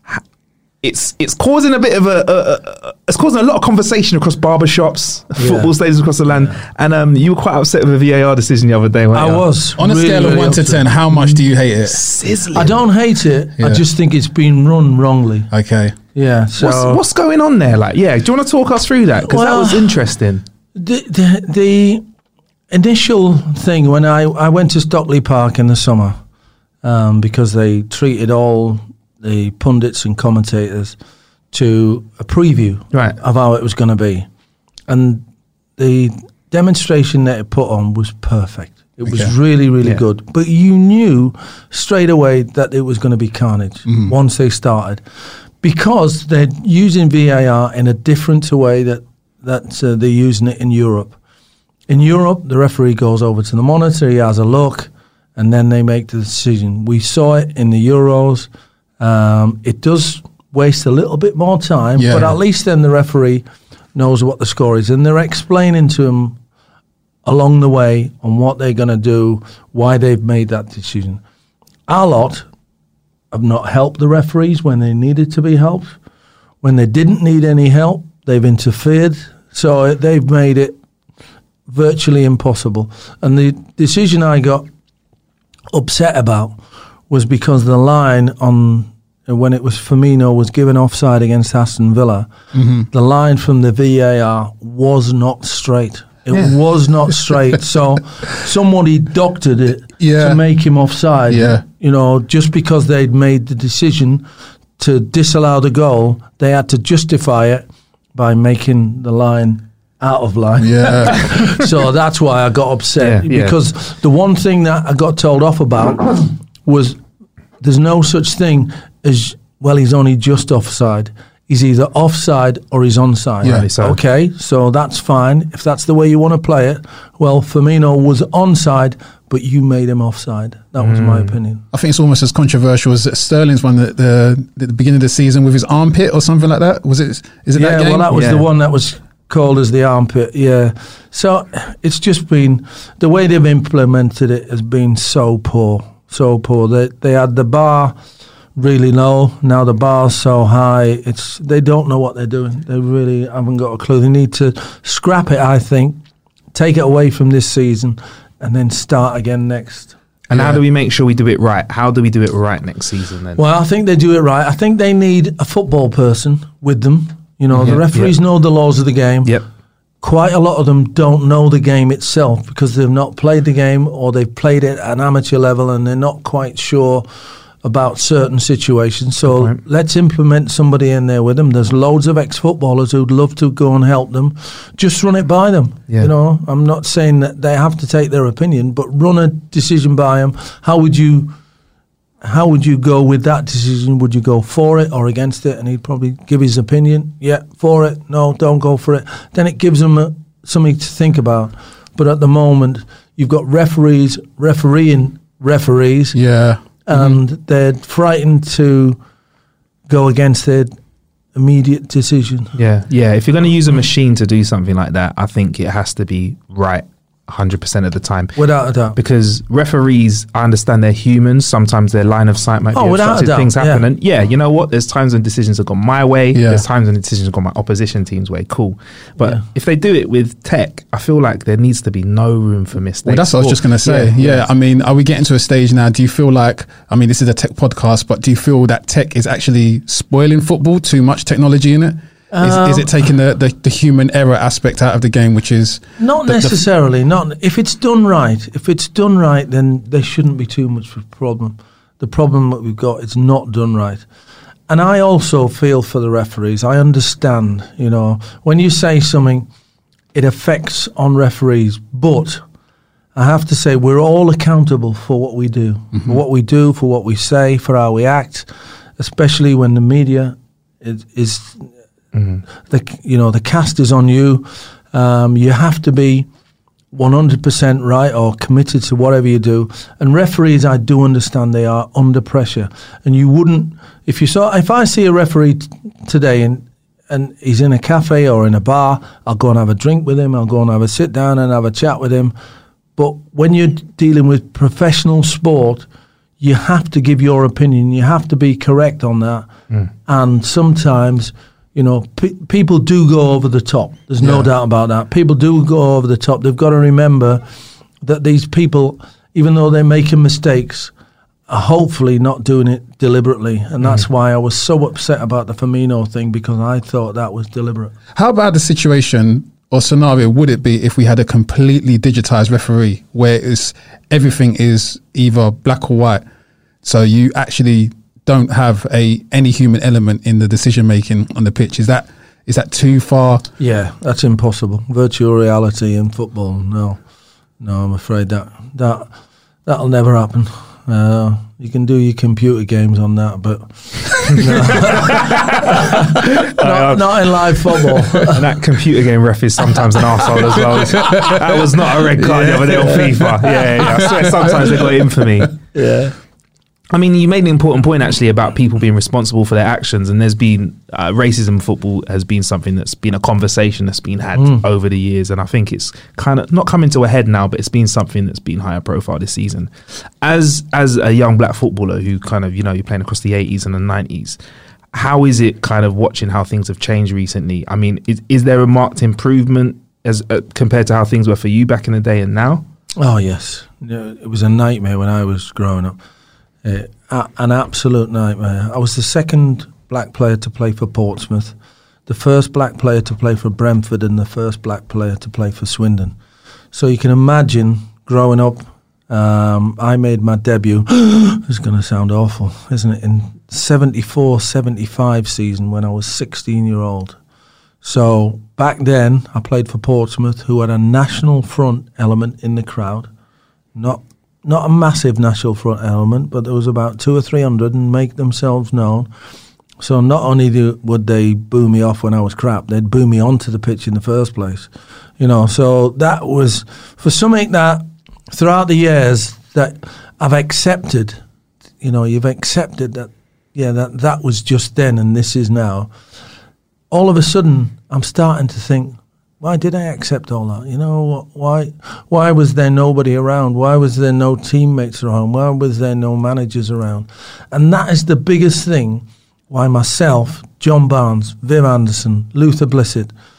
It's it's causing a bit of a, a, a it's causing a lot of conversation across barbershops, Yeah. football stadiums across the land, and um, you were quite upset with a V A R decision the other day. Weren't I you? was On a really, scale of really one to upset. ten, how much do you hate it? Sizzling. I don't hate it. Yeah. I just think it's been run wrongly. Okay. Yeah. So What's, what's going on there? Like, yeah, do you want to talk us through that? Because that Well, was interesting. The, the the initial thing when I, I went to Stockley Park in the summer, um, because they treated all the pundits and commentators to a preview Right. of how it was going to be, and the demonstration that it put on was perfect. It was Okay. really really Yeah. good, but you knew straight away that it was going to be carnage once they started, because they're using V A R in a different way that that uh, they're using it in Europe. In Europe, the referee goes over to the monitor, he has a look, and then they make the decision. We saw it in the Euros. Um, it does waste a little bit more time, Yeah. but at least then the referee knows what the score is, and they're explaining to him along the way on what they're going to do, why they've made that decision. Our lot have not helped the referees when they needed to be helped. When they didn't need any help, they've interfered. So it, they've made it virtually impossible. And the decision I got upset about was because the line on when it was Firmino was given offside against Aston Villa, Mm-hmm. the line from the V A R was not straight. It Yeah. was not straight. So somebody doctored it Yeah. to make him offside. Yeah. You know, just because they'd made the decision to disallow the goal, they had to justify it by making the line out of line. Yeah. So that's why I got upset, Yeah, yeah. because the one thing that I got told off about was there's no such thing as, well, he's only just offside. He's either offside or he's onside. Yeah. So- Okay, so that's fine. If that's the way you want to play it, well, Firmino was onside, but you made him offside. That was my opinion. I think it's almost as controversial as Sterling's one at the, at the beginning of the season with his armpit or something like that. Was it? Is it Yeah, that game? well, that was Yeah. the one that was called as the armpit. Yeah. So it's just been the way they've implemented it has been so poor, so poor. They they had the bar really low. Now the bar's so high. It's they don't know what they're doing. They really haven't got a clue. They need to scrap it, I think, take it away from this season, and then start again next. And yeah. how do we make sure we do it right? How do we do it right next season then? Well, I think they do it right. I think they need a football person with them. You know, Yeah, the referees yeah. know the laws of the game. Yep. Quite a lot of them don't know the game itself because they've not played the game, or they've played it at an amateur level and they're not quite sure about certain situations. So Good point. let's implement somebody in there with them. There's loads of ex-footballers who'd love to go and help them. Just run it by them. Yeah. You know, I'm not saying that they have to take their opinion, but run a decision by them. How would you, how would you go with that decision? Would you go for it or against it? And he'd probably give his opinion. Yeah, for it. No, don't go for it. Then it gives them a, something to think about. But at the moment, you've got referees refereeing referees. Yeah. And they're frightened to go against their immediate decision. Yeah, yeah. If you're going to use a machine to do something like that, I think it has to be right one hundred percent of the time. Without a doubt. Because referees, I understand they're humans. Sometimes their line of sight might Oh, be without a obstructed. doubt, Things happen. yeah. And yeah, you know what? There's times when decisions have gone my way. Yeah. There's times when decisions have gone my opposition team's way. Cool. But Yeah. if they do it with tech, I feel like there needs to be no room for mistakes. Well, that's what I was Or- just going to say. Yeah, yeah. I mean, are we getting to a stage now? Do you feel like, I mean, this is a tech podcast, but do you feel that tech is actually spoiling football? Too much technology in it? Is, Um, is it taking the, the, the human error aspect out of the game, which is Not the- the- necessarily. Not if it's done right. If it's done right, then there shouldn't be too much of a problem. The problem that we've got is not done right. And I also feel for the referees. I understand, you know, when you say something, it affects on referees. But I have to say, we're all accountable for what we do, for what we do, for what we say, for how we act, especially when the media is. is The you know the cast is on you. Um, you have to be one hundred percent right or committed to whatever you do. And referees, I do understand they are under pressure. And you wouldn't if you saw if I see a referee t- today and and he's in a cafe or in a bar, I'll go and have a drink with him. I'll go and have a sit down and have a chat with him. But when you're dealing with professional sport, you have to give your opinion. You have to be correct on that. And sometimes, you know, pe- people do go over the top. There's no Yeah. doubt about that. People do go over the top. They've got to remember that these people, even though they're making mistakes, are hopefully not doing it deliberately. And that's why I was so upset about the Firmino thing, because I thought that was deliberate. How about the situation or scenario would it be if we had a completely digitized referee where it's, everything is either black or white? So you actually don't have a any human element in the decision making on the pitch. Is that is that too far? Yeah, that's impossible. Virtual reality in football, no. No, I'm afraid that that that'll never happen. Uh, you can do your computer games on that, but not, not in live football. And that computer game ref is sometimes an arsehole as well. That was not a red card the other day on FIFA. Yeah, yeah, yeah. I swear sometimes they got it in for me. Yeah. I mean, you made an important point actually about people being responsible for their actions, and there's been uh, racism in football has been something that's been a conversation that's been had Mm. over the years, and I think it's kind of not coming to a head now, but it's been something that's been higher profile this season. As as a young black footballer who kind of, you know, you're playing across the eighties and the nineties, how is it kind of watching how things have changed recently? I mean, is, is there a marked improvement as uh, compared to how things were for you back in the day and now? Oh yes, Yeah, it was a nightmare when I was growing up. Uh, a- an absolute nightmare. I was the second black player to play for Portsmouth, the first black player to play for Brentford, and the first black player to play for Swindon. So you can imagine growing up. Um, I made my debut. It's going to sound awful, isn't it? In seventy-four seventy-five season when I was sixteen year old. So back then I played for Portsmouth, who had a national front element in the crowd. Not not a massive national front element, but there was about two or three hundred and make themselves known. So not only do, would they boo me off when I was crap, they'd boo me onto the pitch in the first place. You know, so that was for something that throughout the years that I've accepted. You know, you've accepted that. Yeah, that that was just then, and this is now. All of a sudden, I'm starting to think, why did I accept all that? You know, why why was there nobody around? Why was there no teammates around? Why was there no managers around? And that is the biggest thing why myself, John Barnes, Viv Anderson, Luther Blissett,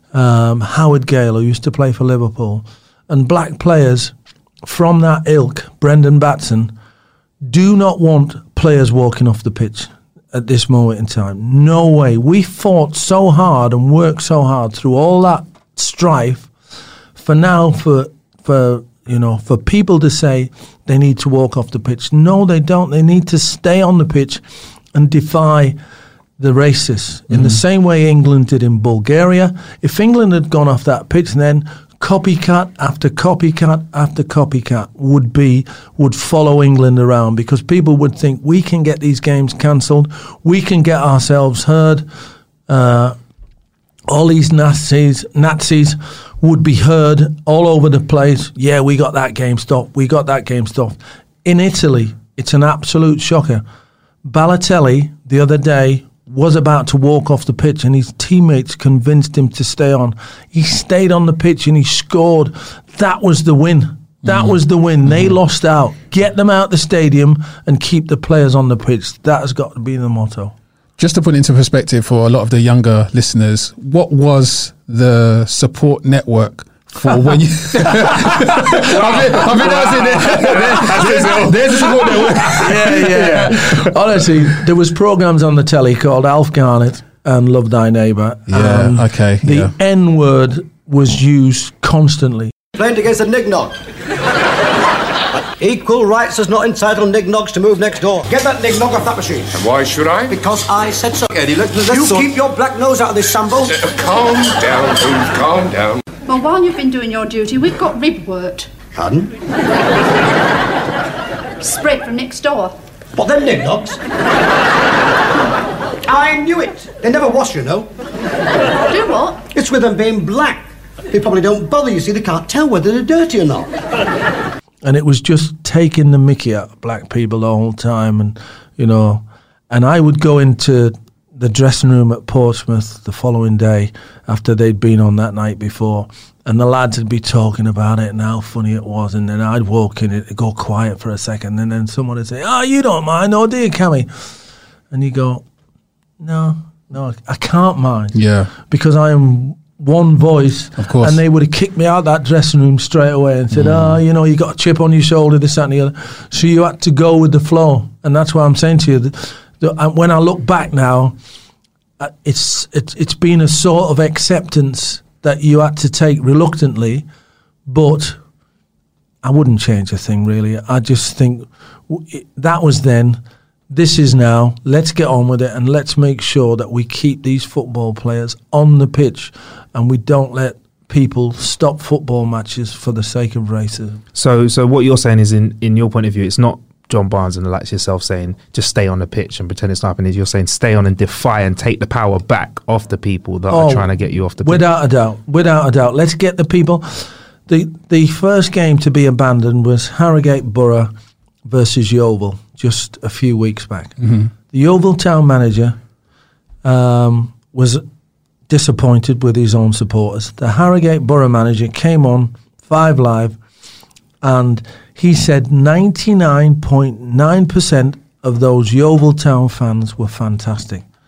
um, Howard Gale, who used to play for Liverpool, and black players from that ilk, Brendan Batson, do not want players walking off the pitch at this moment in time. No way. We fought so hard and worked so hard through all that strife for now for for you know for people to say they need to walk off the pitch. No, they don't. They need to stay on the pitch and defy the racists in mm. the same way England did in Bulgaria. If England had gone off that pitch, then copycat after copycat after copycat would be would follow England around, because people would think we can get these games cancelled, we can get ourselves heard. Uh, all these Nazis Nazis would be heard all over the place. Yeah, we got that game stopped. We got that game stopped. In Italy, it's an absolute shocker. Balotelli the other day was about to walk off the pitch and his teammates convinced him to stay on. He stayed on the pitch and he scored. That was the win. That mm. was the win. Mm. They lost out. Get them out the stadium and keep the players on the pitch. That has got to be the motto. Just to put it into perspective for a lot of the younger listeners, what was the support network for when you... I mean, I mean that's it. There, there's, there's a support network. Yeah, yeah. Honestly, there was programs on the telly called Alf Garnett and Love Thy Neighbour. Yeah, and okay. The yeah. N word was used constantly. Playing against a nignog. Equal rights does not entitle nignogs to move next door. Get that nignog off that machine. And why should I? Because I said so. Eddie, look, you so keep your black nose out of this, Sambo. Uh, calm down, Booth, calm down. Well, while you've been doing your duty, we've got rib worked. Pardon? Spread from next door. What, them nignogs? I knew it. They never wash, you know. Do what? It's with them being black. They probably don't bother, you see. They can't tell whether they're dirty or not. And it was just taking the mickey out of black people the whole time. And, you know, and I would go into the dressing room at Portsmouth the following day after they'd been on that night before, and the lads would be talking about it and how funny it was, and then I'd walk in, it'd go quiet for a second, and then someone would say, oh, you don't mind, oh, do you, Cammy? And you go, no, no, I can't mind. Yeah. Because I am one voice. Of course. And they would have kicked me out that dressing room straight away and said, mm. oh, you know, you got a chip on your shoulder, this, that, and the other. So you had to go with the flow. And that's why I'm saying to you, that, that when I look back now, uh, it's, it's it's been a sort of acceptance that you had to take reluctantly, but I wouldn't change a thing, really. I just think w- it, that was then. This is now. Let's get on with it, and let's make sure that we keep these football players on the pitch, and we don't let people stop football matches for the sake of racism. So, so what you're saying is, in, in your point of view, it's not John Barnes and the likes yourself saying just stay on the pitch and pretend it's not happening. You're saying stay on and defy and take the power back off the people that oh, are trying to get you off the pitch. Without a doubt, without a doubt. Let's get the people. The the first game to be abandoned was Harrogate Borough versus Yeovil just a few weeks back. Mm-hmm. The Yeovil town manager um, was disappointed with his own supporters. The Harrogate Borough manager came on Five Live and he said ninety-nine point nine percent of those Yeovil town fans were fantastic. zero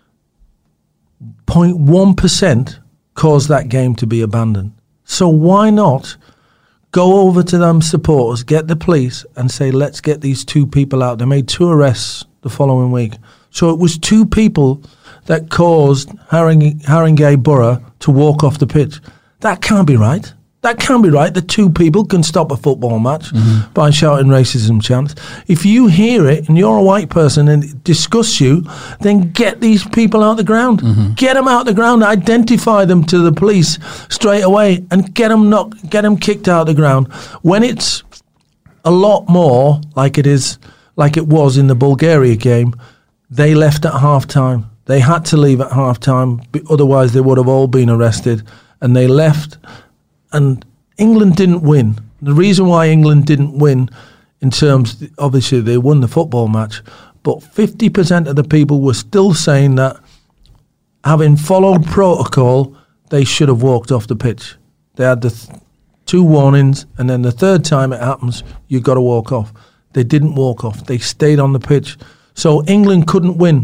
point one percent caused that game to be abandoned. So why not go over to them supporters, get the police, and say, let's get these two people out. They made two arrests the following week. So it was two people that caused Haring- Haringey Borough to walk off the pitch. That can't be right. That can't be right. The two people can stop a football match mm-hmm. by shouting racism chants. If you hear it and you're a white person and it disgusts you, then get these people out the ground. Mm-hmm. Get them out the ground. Identify them to the police straight away and get them knock, get them kicked out the ground. When it's a lot more like it is, like it was in the Bulgaria game, they left at half time. They had to leave at half time, otherwise they would have all been arrested. And they left. And England didn't win. The reason why England didn't win, in terms, obviously they won the football match, but fifty percent of the people were still saying that, having followed protocol, they should have walked off the pitch. They had the th- two warnings, and then the third time it happens, you've got to walk off. They didn't walk off. They stayed on the pitch. So England couldn't win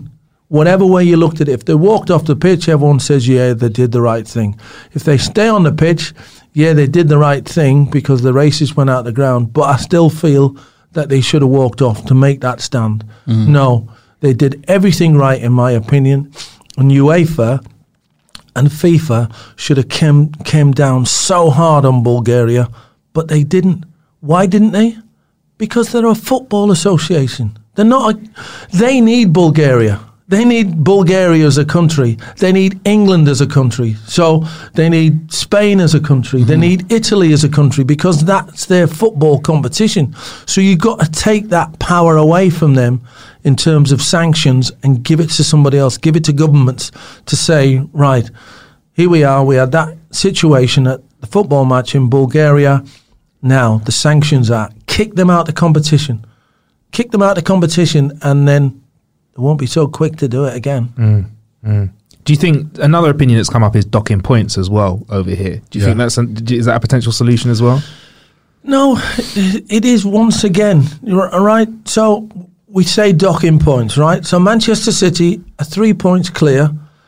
Whatever way you looked at it, if they walked off the pitch, everyone says, yeah, they did the right thing. If they stay on the pitch, yeah, they did the right thing because the racists went out the ground. But I still feel that they should have walked off to make that stand. Mm. No, they did everything right, in my opinion. And UEFA and FIFA should have came, came down so hard on Bulgaria, but they didn't. Why didn't they? Because they're a football association. They're not. A, they need Bulgaria. They need Bulgaria as a country. They need England as a country. So they need Spain as a country. Mm-hmm. They need Italy as a country because that's their football competition. So you've got to take that power away from them in terms of sanctions and give it to somebody else. Give it to governments to say, right, here we are. We had that situation at the football match in Bulgaria. Now the sanctions are kick them out of the competition. Kick them out of the competition and then they won't be so quick to do it again. Mm, mm. Do you think another opinion that's come up is docking points as well over here? Do you yeah. think that's a, is that a potential solution as well? No, it is once again. All right. So we say docking points, right? So Manchester City are three points clear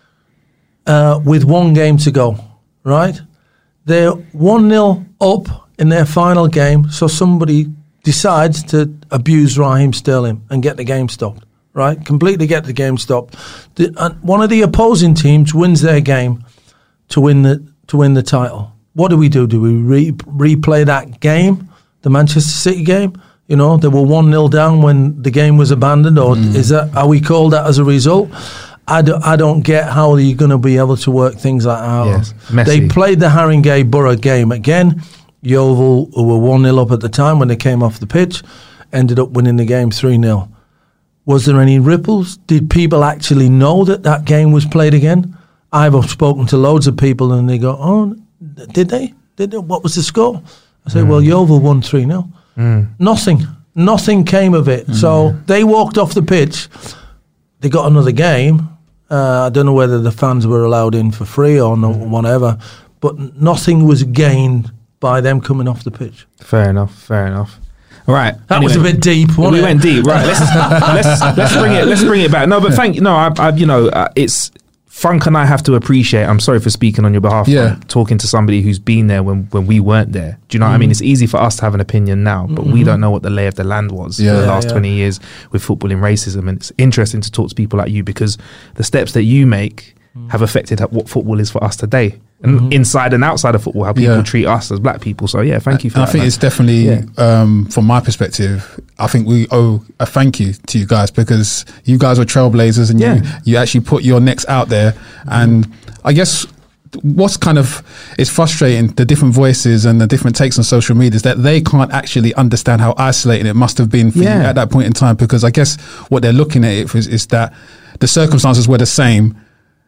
uh, with one game to go, right? They're one nil up in their final game. So somebody decides to abuse Raheem Sterling and get the game stopped. Right, completely get the game stopped. The, uh, one of the opposing teams wins their game to win the to win the title. What do we do? Do we re- replay that game, the Manchester City game? You know, they were one nil down when the game was abandoned, or mm. is that are we called that as a result? I, do, I don't get how you're going to be able to work things like that. Yes, they played the Haringey Borough game again. Yeovil, who were one nil up at the time when they came off the pitch, ended up winning the game three nil. Was there any ripples? Did people actually know that that game was played again? I've spoken to loads of people and they go, oh, did they? Did they? What was the score? I say, mm. well, Yeovil won three nil. Mm. Nothing. Nothing came of it. Mm. So they walked off the pitch. They got another game. Uh, I don't know whether the fans were allowed in for free or no, whatever, but nothing was gained by them coming off the pitch. Fair enough, fair enough. Right, that anyway, was a bit deep. We it? went deep, right? Let's let's let's bring it let's bring it back. No, but thank no, I, I you know uh, it's Funk and I have to appreciate. I'm sorry for speaking on your behalf. Yeah, Funk, talking to somebody who's been there when, when we weren't there. Do you know mm. what I mean? It's easy for us to have an opinion now, but mm-hmm. we don't know what the lay of the land was yeah. for the last yeah. twenty years with football and racism. And it's interesting to talk to people like you because the steps that you make mm. have affected what football is for us today. And mm-hmm. inside and outside of football, how people yeah. treat us as black people. So yeah, thank you for and that. I think man. it's definitely, yeah. um, from my perspective, I think we owe a thank you to you guys because you guys were trailblazers and yeah. you, you actually put your necks out there. Mm-hmm. And I guess what's kind of is frustrating, the different voices and the different takes on social media is that they can't actually understand how isolating it must have been for yeah. you at that point in time. Because I guess what they're looking at it is, is that the circumstances were the same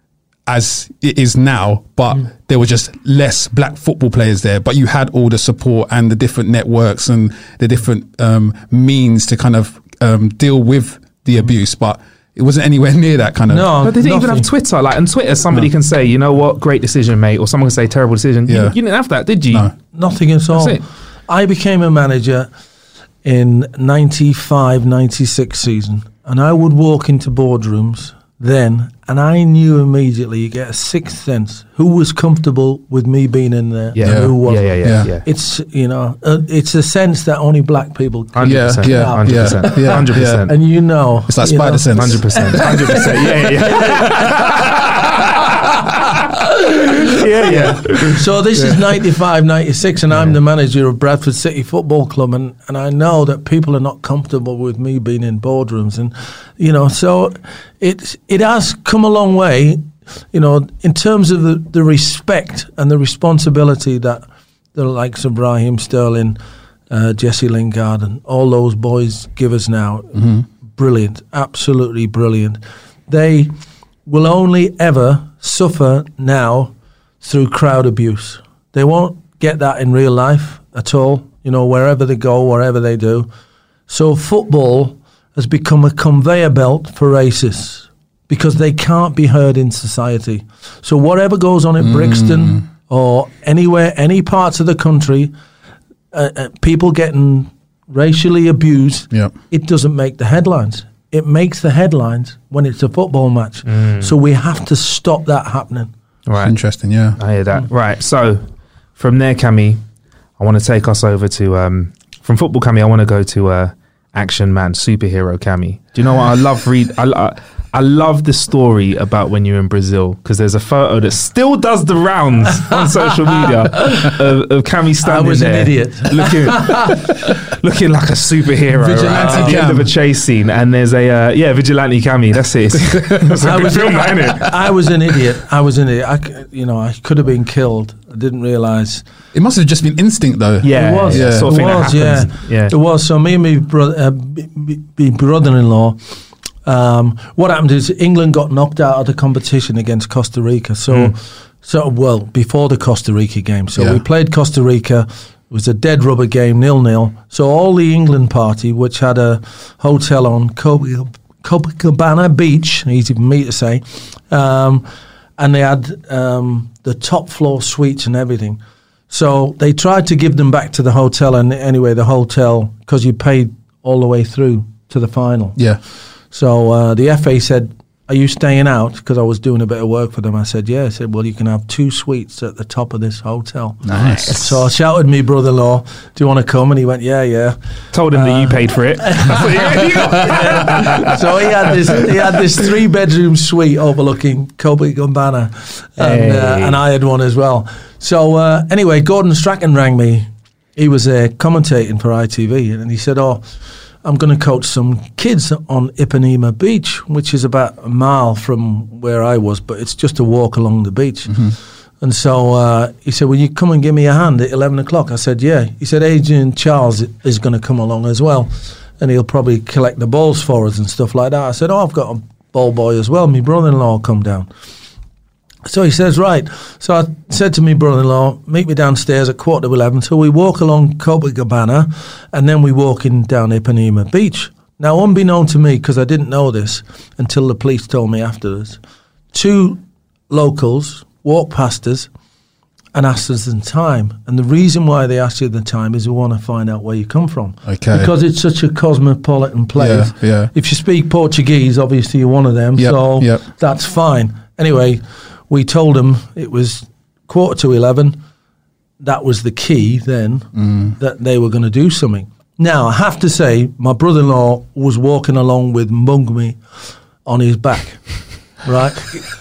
as it is now, but mm. there were just less black football players there, but you had all the support and the different networks and the different um, means to kind of um, deal with the mm. abuse, but it wasn't anywhere near that kind of... No, but they didn't nothing. even have Twitter. Like on Twitter, somebody no. can say, you know what, great decision, mate, or someone can say, terrible decision. Yeah. You, you didn't have that, did you? No. Nothing at all. I became a manager in ninety-five ninety-six season, and I would walk into boardrooms then, and I knew immediately, you get a sixth sense, who was comfortable with me being in there yeah. and yeah. who wasn't. Yeah, yeah, yeah, yeah. It's, you know, uh, it's a sense that only black people can one hundred percent, yeah, yeah, one hundred percent. Yeah, one hundred percent. And you know. It's like spider sense. one hundred percent. one hundred percent, yeah, yeah. yeah, yeah. So this yeah. is ninety-five ninety-six and yeah. I'm the manager of Bradford City Football Club, and, and I know that people are not comfortable with me being in boardrooms, and you know, so it it has come a long way, you know, in terms of the, the respect and the responsibility that the likes of Raheem Sterling, uh, Jesse Lingard and all those boys give us now. Mm-hmm. Brilliant, absolutely brilliant. They will only ever suffer now through crowd abuse. They won't get that in real life at all, you know, wherever they go, wherever they do. So football has become a conveyor belt for racists because they can't be heard in society. So whatever goes on in mm. Brixton or anywhere, any parts of the country, uh, uh, people getting racially abused, yep. it doesn't make the headlines. it makes the headlines when it's a football match. Mm. So we have to stop that happening. Right. Interesting, yeah. I hear that. Right. So from there, Cammy, I want to take us over to, um, from football, Cammy, I want to go to uh, Action Man, superhero Cammy. Do you know what? I love read. I, I, I love the story about when you're in Brazil, because there's a photo that still does the rounds on social media of, of Cammy standing I was there, an idiot. looking, looking like a superhero right, at the end of a chase scene. And there's a uh, yeah, vigilante Cammy. That's it. It's a I good was, film, isn't it? I was an idiot. I was an idiot. I, c- you know, I could have been killed. I didn't realise. It must have just been instinct, though. Yeah, it was. yeah. Sort of it thing that was. Yeah. happens. Yeah. It was. So me and my, bro- uh, b- b- b- brother-in-law. Um, what happened is England got knocked out of the competition against Costa Rica. So, Mm. so well before the Costa Rica game. So Yeah. we played Costa Rica. It was a dead rubber game, nil nil. So all the England party, which had a hotel on Cop- Copacabana Beach, easy for me to say, um, and they had um, the top floor suites and everything. So they tried to give them back to the hotel, and anyway, the hotel, because you paid all the way through to the final. Yeah. So uh, the F A said, "Are you staying out?" Because I was doing a bit of work for them. I said, "Yeah." I said, "Well, you can have two suites at the top of this hotel." Nice. So I shouted to my brother-in-law, "Do you want to come?" And he went, "Yeah, yeah." Told him Uh, that you paid for it. Yeah. So he had this he had this three bedroom suite overlooking Copacabana, and Hey. uh, and I had one as well. So uh, anyway, Gordon Strachan rang me. He was uh, commentating for I T V, and he said, "Oh, I'm going to coach some kids on Ipanema Beach, which is about a mile from where I was, but it's just a walk along the beach." Mm-hmm. And so uh, he said, "Will you come and give me a hand at eleven o'clock?" I said, "Yeah." He said, "Adrian Charles is going to come along as well, and he'll probably collect the balls for us and stuff like that." I said, "Oh, I've got a ball boy as well. My brother-in-law will come down." So he says, "Right." So I said to my brother-in-law, "Meet me downstairs at quarter to eleven." So we walk along Copacabana, and then we walk in down Ipanema Beach. Now, unbeknown to me, because I didn't know this until the police told me afterwards, two locals walked past us and asked us the time. And the reason why they asked you the time is we want to find out where you come from. Okay. Because it's such a cosmopolitan place. Yeah, yeah. If you speak Portuguese, obviously you're one of them. Yep, so yep. that's fine. Anyway, we told them it was quarter to eleven. That was the key then, Mm. that they were going to do something. Now, I have to say, my brother-in-law was walking along with Mungmi on his back, right?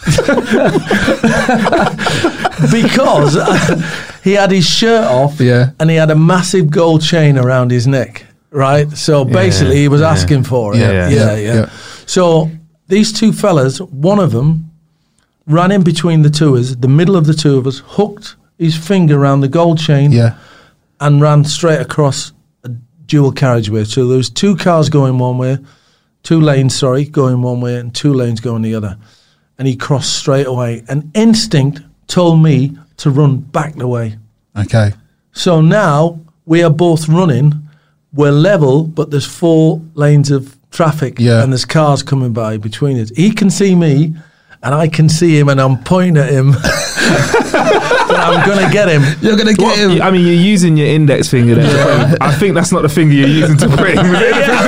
Because he had his shirt off, Yeah. and he had a massive gold chain around his neck, right? So basically, he was yeah. asking for it. Yeah, yeah, yeah, yeah. yeah. So these two fellas, one of them ran in between the two of us, the middle of the two of us, hooked his finger around the gold chain, Yeah. and ran straight across a dual carriageway. So there was two cars going one way, two lanes, sorry, going one way, and two lanes going the other. And he crossed straight away. And instinct told me to run back the way. Okay. So now we are both running. We're level, but there's four lanes of traffic, Yeah. and there's cars coming by between us. He can see me, and I can see him, and I'm pointing at him. I'm going to get him. You're going to get What- him. I mean, you're using your index finger there. Yeah. I think that's not the finger you're using to put him.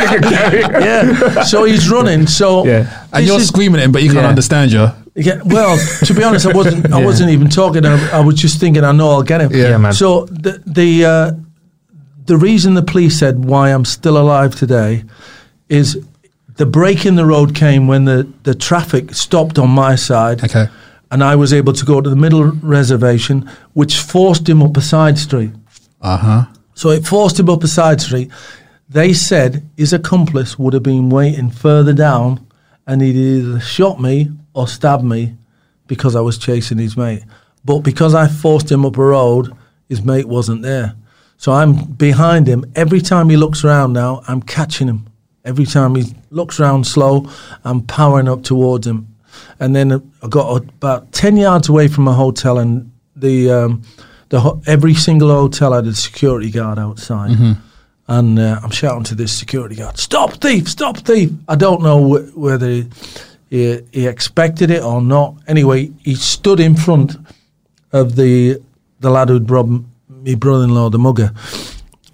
Yeah. So he's running. So Yeah. And this you're is- screaming at him, but you can't Yeah. understand you. Yeah, well, to be honest, I wasn't. I Yeah. wasn't even talking. I, I was just thinking. I know I'll get him. Yeah, man. So the the uh, the reason the police said why I'm still alive today is the break in the road came when the, the traffic stopped on my side, Okay. and I was able to go to the middle reservation, which forced him up a side street. Uh huh. So it forced him up a side street. They said his accomplice would have been waiting further down, and he'd either shot me or stabbed me because I was chasing his mate. But because I forced him up a road, his mate wasn't there. So I'm behind him. Every time he looks around now, I'm catching him. Every time he looks around slow, I'm powering up towards him. And then I got about ten yards away from a hotel, and the um, the ho- every single hotel had a security guard outside. Mm-hmm. And uh, I'm shouting to this security guard, "Stop thief, stop thief." I don't know wh- whether he, he, he expected it or not. Anyway, he stood in front of the the lad who'd robbed me brother-in-law, the mugger.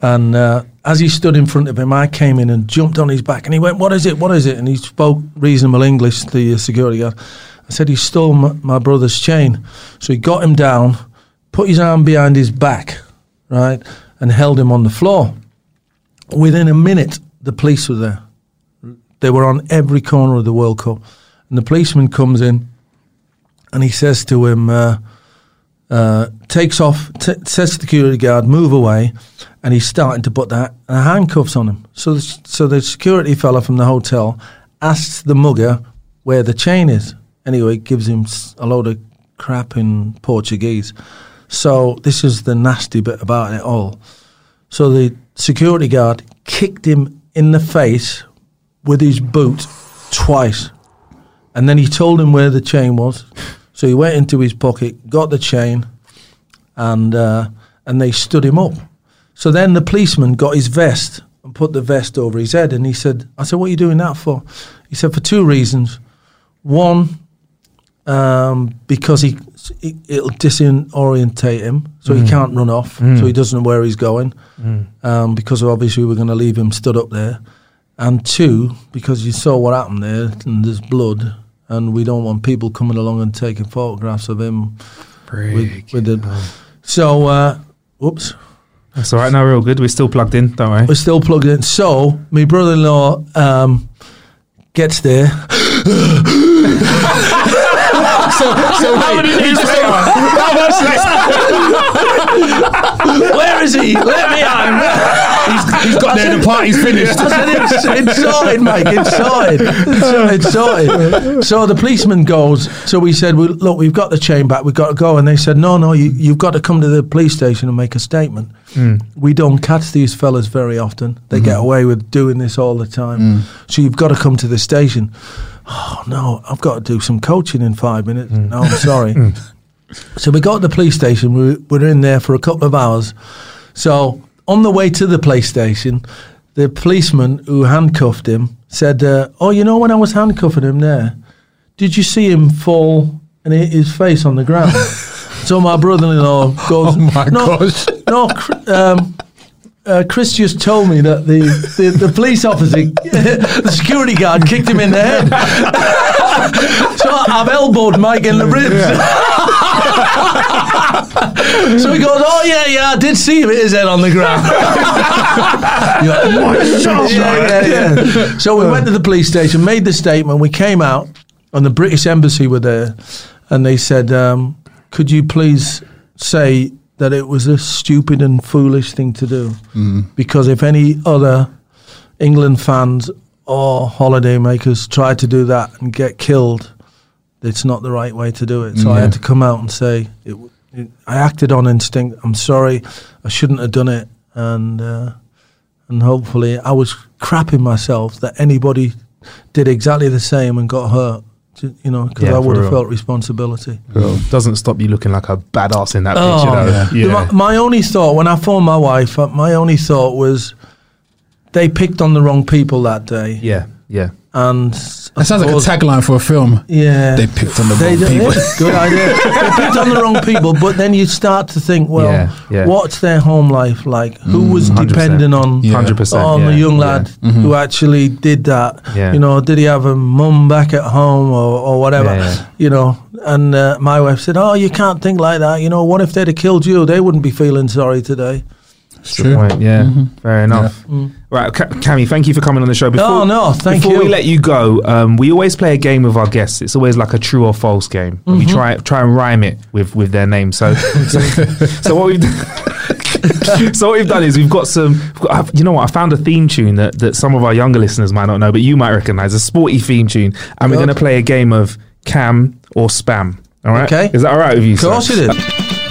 And uh, as he stood in front of him, I came in and jumped on his back, and he went, "What is it? What is it?" And he spoke reasonable English, the uh, security guard. I said, "He stole my, my brother's chain." So he got him down, put his arm behind his back, right, and held him on the floor. Within a minute, the police were there. They were on every corner of the World Cup. And the policeman comes in, and he says to him, uh, uh, takes off, t- says to the security guard, "Move away," and he's starting to put the ha- handcuffs on him. So the, so the security fella from the hotel asks the mugger where the chain is. Anyway, gives him a load of crap in Portuguese. So this is the nasty bit about it all. So the security guard kicked him in the face with his boot twice. And then he told him where the chain was. So he went into his pocket, got the chain, and uh, and they stood him up. So then the policeman got his vest and put the vest over his head. And he said, I said, "What are you doing that for?" He said, "For two reasons. One, um, because he, he it'll disorientate him, so mm. he can't run off, mm. so he doesn't know where he's going, mm. um, because obviously we're going to leave him stood up there. And two, because you saw what happened there, and there's blood, and we don't want people coming along and taking photographs of him with, with the." Oh. So, uh, whoops. That's all right. No, we're all good. We're still plugged in. Don't worry. We're still plugged in. So, my brother-in-law um, gets there. So, so how many days later? How much later? Where is he? Let me on. He's, he's got there. The party's finished. I said, it's, it's sorted, Mike. It's sorted. It's, it's sorted. So the policeman goes. So we said, well, "Look, we've got the chain back. We've got to go." And they said, "No, no, you, you've got to come to the police station and make a statement. Mm. We don't catch these fellas very often. They mm-hmm. get away with doing this all the time. Mm. So you've got to come to the station." "Oh, no, I've got to do some coaching in five minutes. Mm. No, I'm sorry." mm. So we got to the police station. We were in there for a couple of hours. So on the way to the police station, the policeman who handcuffed him said, uh, "Oh, you know, when I was handcuffing him there, did you see him fall and hit his face on the ground?" So my brother-in-law goes, "Oh, my no, gosh. No, um, Uh, Chris just told me that the, the, the police officer, the security guard, kicked him in the head." So I've elbowed Mike in the ribs. So he goes, "Oh, yeah, yeah, I did see him hit his head on the ground." You're like, "What? Yeah, yeah, yeah." So we went to the police station, made the statement, we came out, and the British Embassy were there, and they said, um, "Could you please say that it was a stupid and foolish thing to do, mm. because if any other England fans or holiday makers try to do that and get killed, it's not the right way to do it." So yeah. I had to come out and say, it, it, I acted on instinct. I'm sorry, I shouldn't have done it. And uh, and hopefully I was crapping myself that anybody did exactly the same and got hurt. You know, because yeah, I would have felt responsibility. Well, doesn't stop you looking like a badass in that oh, picture, though. Yeah. Yeah. My, my only thought, when I phoned my wife, my only thought was they picked on the wrong people that day. Yeah, yeah. And that sounds like a tagline for a film. Yeah. They picked on the they, wrong they, people. Yeah, good idea. They picked on the wrong people, but then you start to think, well, yeah, yeah. what's their home life like? Mm, Who was depending on, yeah. one hundred percent, on yeah, the young lad yeah. mm-hmm. who actually did that? Yeah. You know, did he have a mum back at home or, or whatever? Yeah, yeah. You know, and uh, my wife said, "Oh, you can't think like that. You know, what if they'd have killed you? They wouldn't be feeling sorry today." That's the point. Yeah, mm-hmm. fair enough. Yeah. Mm. Right, Cammy, thank you for coming on the show. Before, oh no, thank before you. we let you go, um, we always play a game with our guests. It's always like a true or false game. Mm-hmm. We try try and rhyme it with, with their name. So, so, so what we've done, so what we've done is we've got some. We've got, you know what? I found a theme tune that, that some of our younger listeners might not know, but you might recognise, a sporty theme tune, and we're going to play a game of Cam or Spam. All right? Okay. Is that all right with you? Of course it is.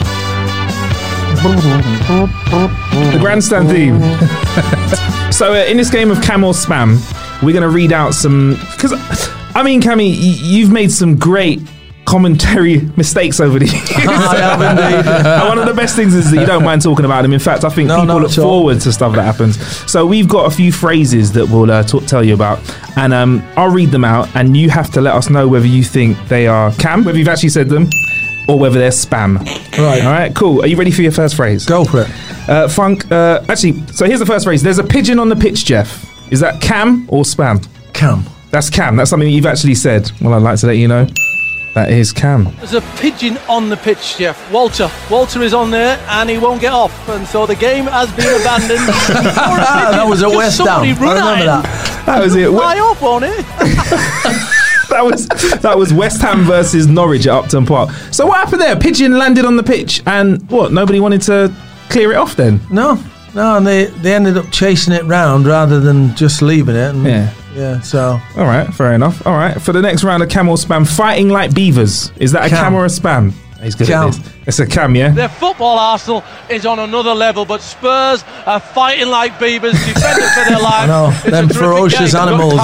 The grandstand theme. So uh, in this game of Cam or Spam, we're going to read out some, because I mean, Cammy, y- you've made some great commentary mistakes over the years. I have indeed. And one of the best things is that you don't mind talking about them. In fact, I think no, people look sure. forward to stuff that happens. So we've got a few phrases that we'll uh, t- tell you about, and um, I'll read them out, and you have to let us know whether you think they are Cam, whether you've actually said them, or whether they're spam. Right. All right, cool. Are you ready for your first phrase? Go for it. Uh, Funk, uh, actually, so here's the first phrase. There's a pigeon on the pitch, Jeff. Is that Cam or Spam? Cam. That's Cam. That's something that you've actually said. Well, I'd like to let you know. That is Cam. There's a pigeon on the pitch, Jeff. Walter. Walter is on there and he won't get off. And so the game has been abandoned. That was at West Ham. I remember that. That was it. Fly off on it. that was that was West Ham versus Norwich at Upton Park. So what happened there? Pigeon landed on the pitch and what? Nobody wanted to clear it off then? No. No, and they, they ended up chasing it round rather than just leaving it. And yeah. Yeah, so. All right, fair enough. All right, for the next round of Cam or Spam, fighting like beavers. Is that a Cam, cam or a Spam? He's good Cam. at this. It's a Cam, yeah? Their football arsenal is on another level, but Spurs are fighting like beavers, defending for their lives. I know, it's them ferocious game. animals.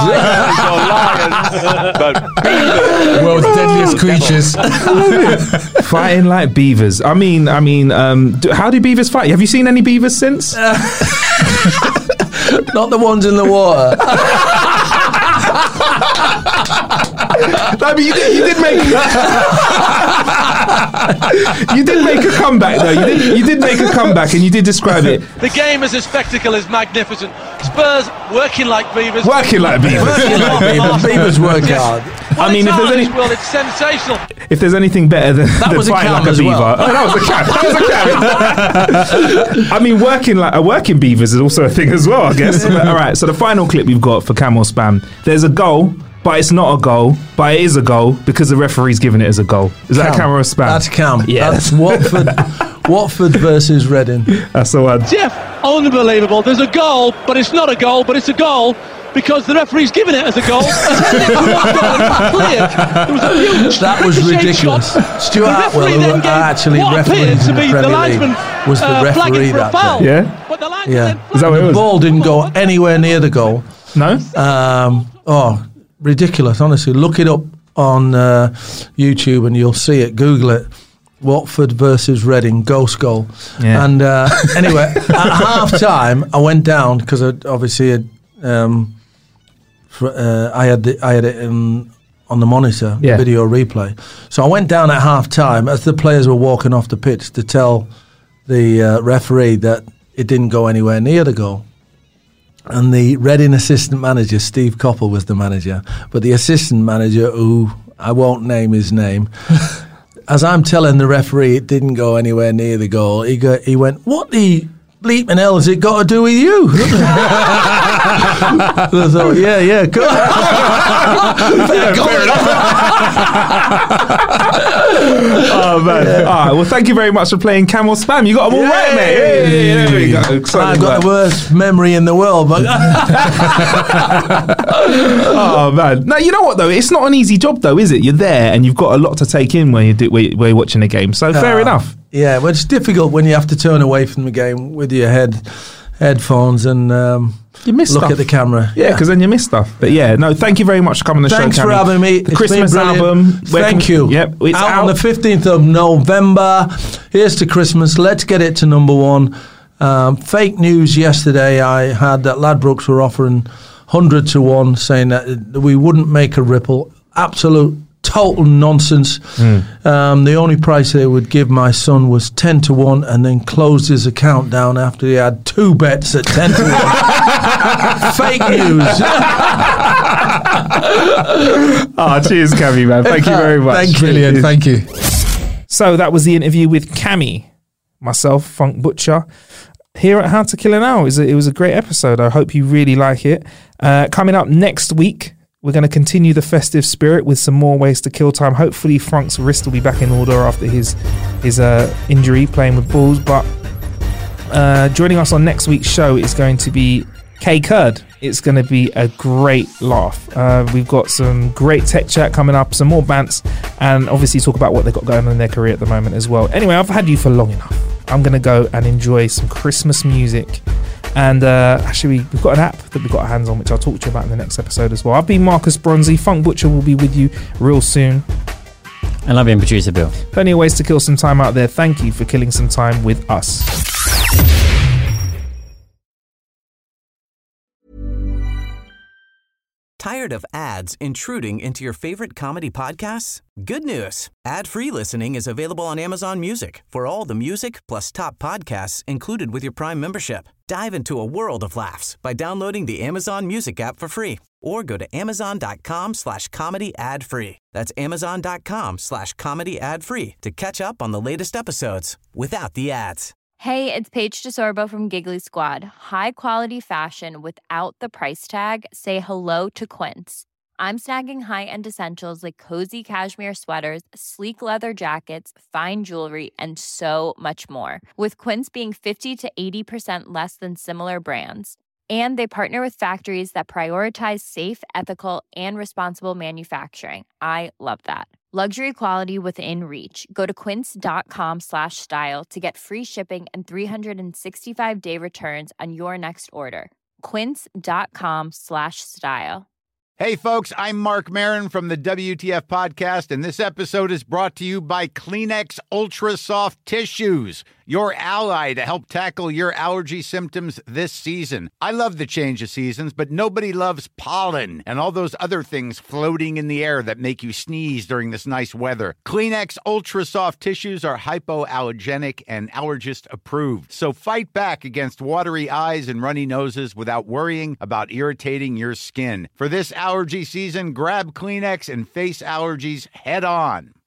World's deadliest creatures. Fighting like beavers. I mean, I mean, um, do, how do beavers fight? Have you seen any beavers since? Uh, not the ones in the water. I mean, you did, you did make you did make a comeback though. You did you did make a comeback and you did describe it. The game as a spectacle is magnificent. Spurs working like beavers. Working like beavers. Working like beavers. Beavers work hard. Well, I mean, if there's any, well, it's sensational. If there's anything better than, that than was fighting a like a as beaver, well. oh, that was a cat. That was a cat. I mean, working like a working beavers is also a thing as well, I guess. But, all right. So the final clip we've got for Cam or Spam. There's a goal. But it's not a goal, but it is a goal because the referee's given it as a goal. Is that Cam. a Cam or a Spam? That's Cam. Yeah. That's Watford. Watford versus Reading. That's the one. Jeff, unbelievable. There's a goal, but it's not a goal, but it's a goal because the referee's given it as a goal. That was ridiculous. Stuart Atwell, who actually refereed in the Premier League, was the uh, referee that day. Yeah? But the Yeah. Is that what the it was? ball didn't go anywhere near the goal. No? Um, oh, ridiculous, honestly. Look it up on uh, YouTube and you'll see it. Google it. Watford versus Reading, ghost goal. Yeah. And uh, anyway, at half time, I went down because I obviously had, um, fr- uh, I had the, I had it in, on the monitor, Yeah. video replay. So I went down at half time as the players were walking off the pitch to tell the uh, referee that it didn't go anywhere near the goal. And the Reading assistant manager, Steve Coppell, was the manager. But the assistant manager, who I won't name his name, as I'm telling the referee it didn't go anywhere near the goal, he go, he went, "What the bleeping hell has it got to do with you?" So I thought, yeah, yeah, go. Yeah, fair enough. Oh man! Yeah. All right. Well, thank you very much for playing Cam or Spam. You got them all Yay! right, mate. Hey, there we go. I've Exciting got work. the worst memory in the world, but Oh man! Now you know what though? It's not an easy job though, is it? You're there and you've got a lot to take in when you do when you're watching a game. So fair Uh, enough. Yeah, well, it's difficult when you have to turn away from the game with your head headphones and um, You miss look stuff. at the camera. Yeah, because then you miss stuff. But yeah, no, thank you very much for coming on the Thanks show. for Cammy. having me. The It's Christmas been brilliant. album. where Thank can- you. Yep, it's out, out. on the fifteenth of November. Here's to Christmas. Let's get it to number one. Um, fake news yesterday I had that Ladbrokes were offering one hundred to one, saying that we wouldn't make a ripple. Absolute total nonsense. Mm. Um, the only price they would give my son was ten to one, and then closed his account down after he had two bets at ten to one. Fake news. Oh, cheers, Cammy, man. Thank you very much. Thank you. Brilliant, thank you. So that was the interview with Cammy, myself, Funk Butcher, here at How to Kill an Hour. It was a, it was a great episode. I hope you really like it. Uh, coming up next week, we're going to continue the festive spirit with some more ways to kill time. Hopefully, Funk's wrist will be back in order after his his uh, injury playing with balls. But uh, joining us on next week's show is going to be K Kurd. It's going to be a great laugh. Uh, we've got some great tech chat coming up, some more bants, and obviously talk about what they've got going on in their career at the moment as well. Anyway, I've had you for long enough. I'm going to go and enjoy some Christmas music. And uh, actually, we've got an app that we've got our hands on, which I'll talk to you about in the next episode as well. I've been Marcus Bronzy. Funk Butcher will be with you real soon. And I've been Producer Bill. Plenty of ways to kill some time out there. Thank you for killing some time with us. Tired of ads intruding into your favorite comedy podcasts? Good news. Ad-free listening is available on Amazon Music for all the music plus top podcasts included with your Prime membership. Dive into a world of laughs by downloading the Amazon Music app for free or go to amazon.com slash comedy ad free. That's amazon.com slash comedy ad free to catch up on the latest episodes without the ads. Hey, it's Paige DeSorbo from Giggly Squad. High quality fashion without the price tag. Say hello to Quince. I'm snagging high-end essentials like cozy cashmere sweaters, sleek leather jackets, fine jewelry, and so much more. With Quince being fifty to eighty percent less than similar brands. And they partner with factories that prioritize safe, ethical, and responsible manufacturing. I love that. Luxury quality within reach. Go to quince.com slash style to get free shipping and three sixty-five day returns on your next order. Quince.com slash style. Hey folks, I'm Mark Maron from the W T F podcast, and this episode is brought to you by Kleenex Ultra Soft Tissues, your ally to help tackle your allergy symptoms this season. I love the change of seasons, but nobody loves pollen and all those other things floating in the air that make you sneeze during this nice weather. Kleenex Ultra Soft Tissues are hypoallergenic and allergist approved, so fight back against watery eyes and runny noses without worrying about irritating your skin. For this allergy season, grab Kleenex and face allergies head on.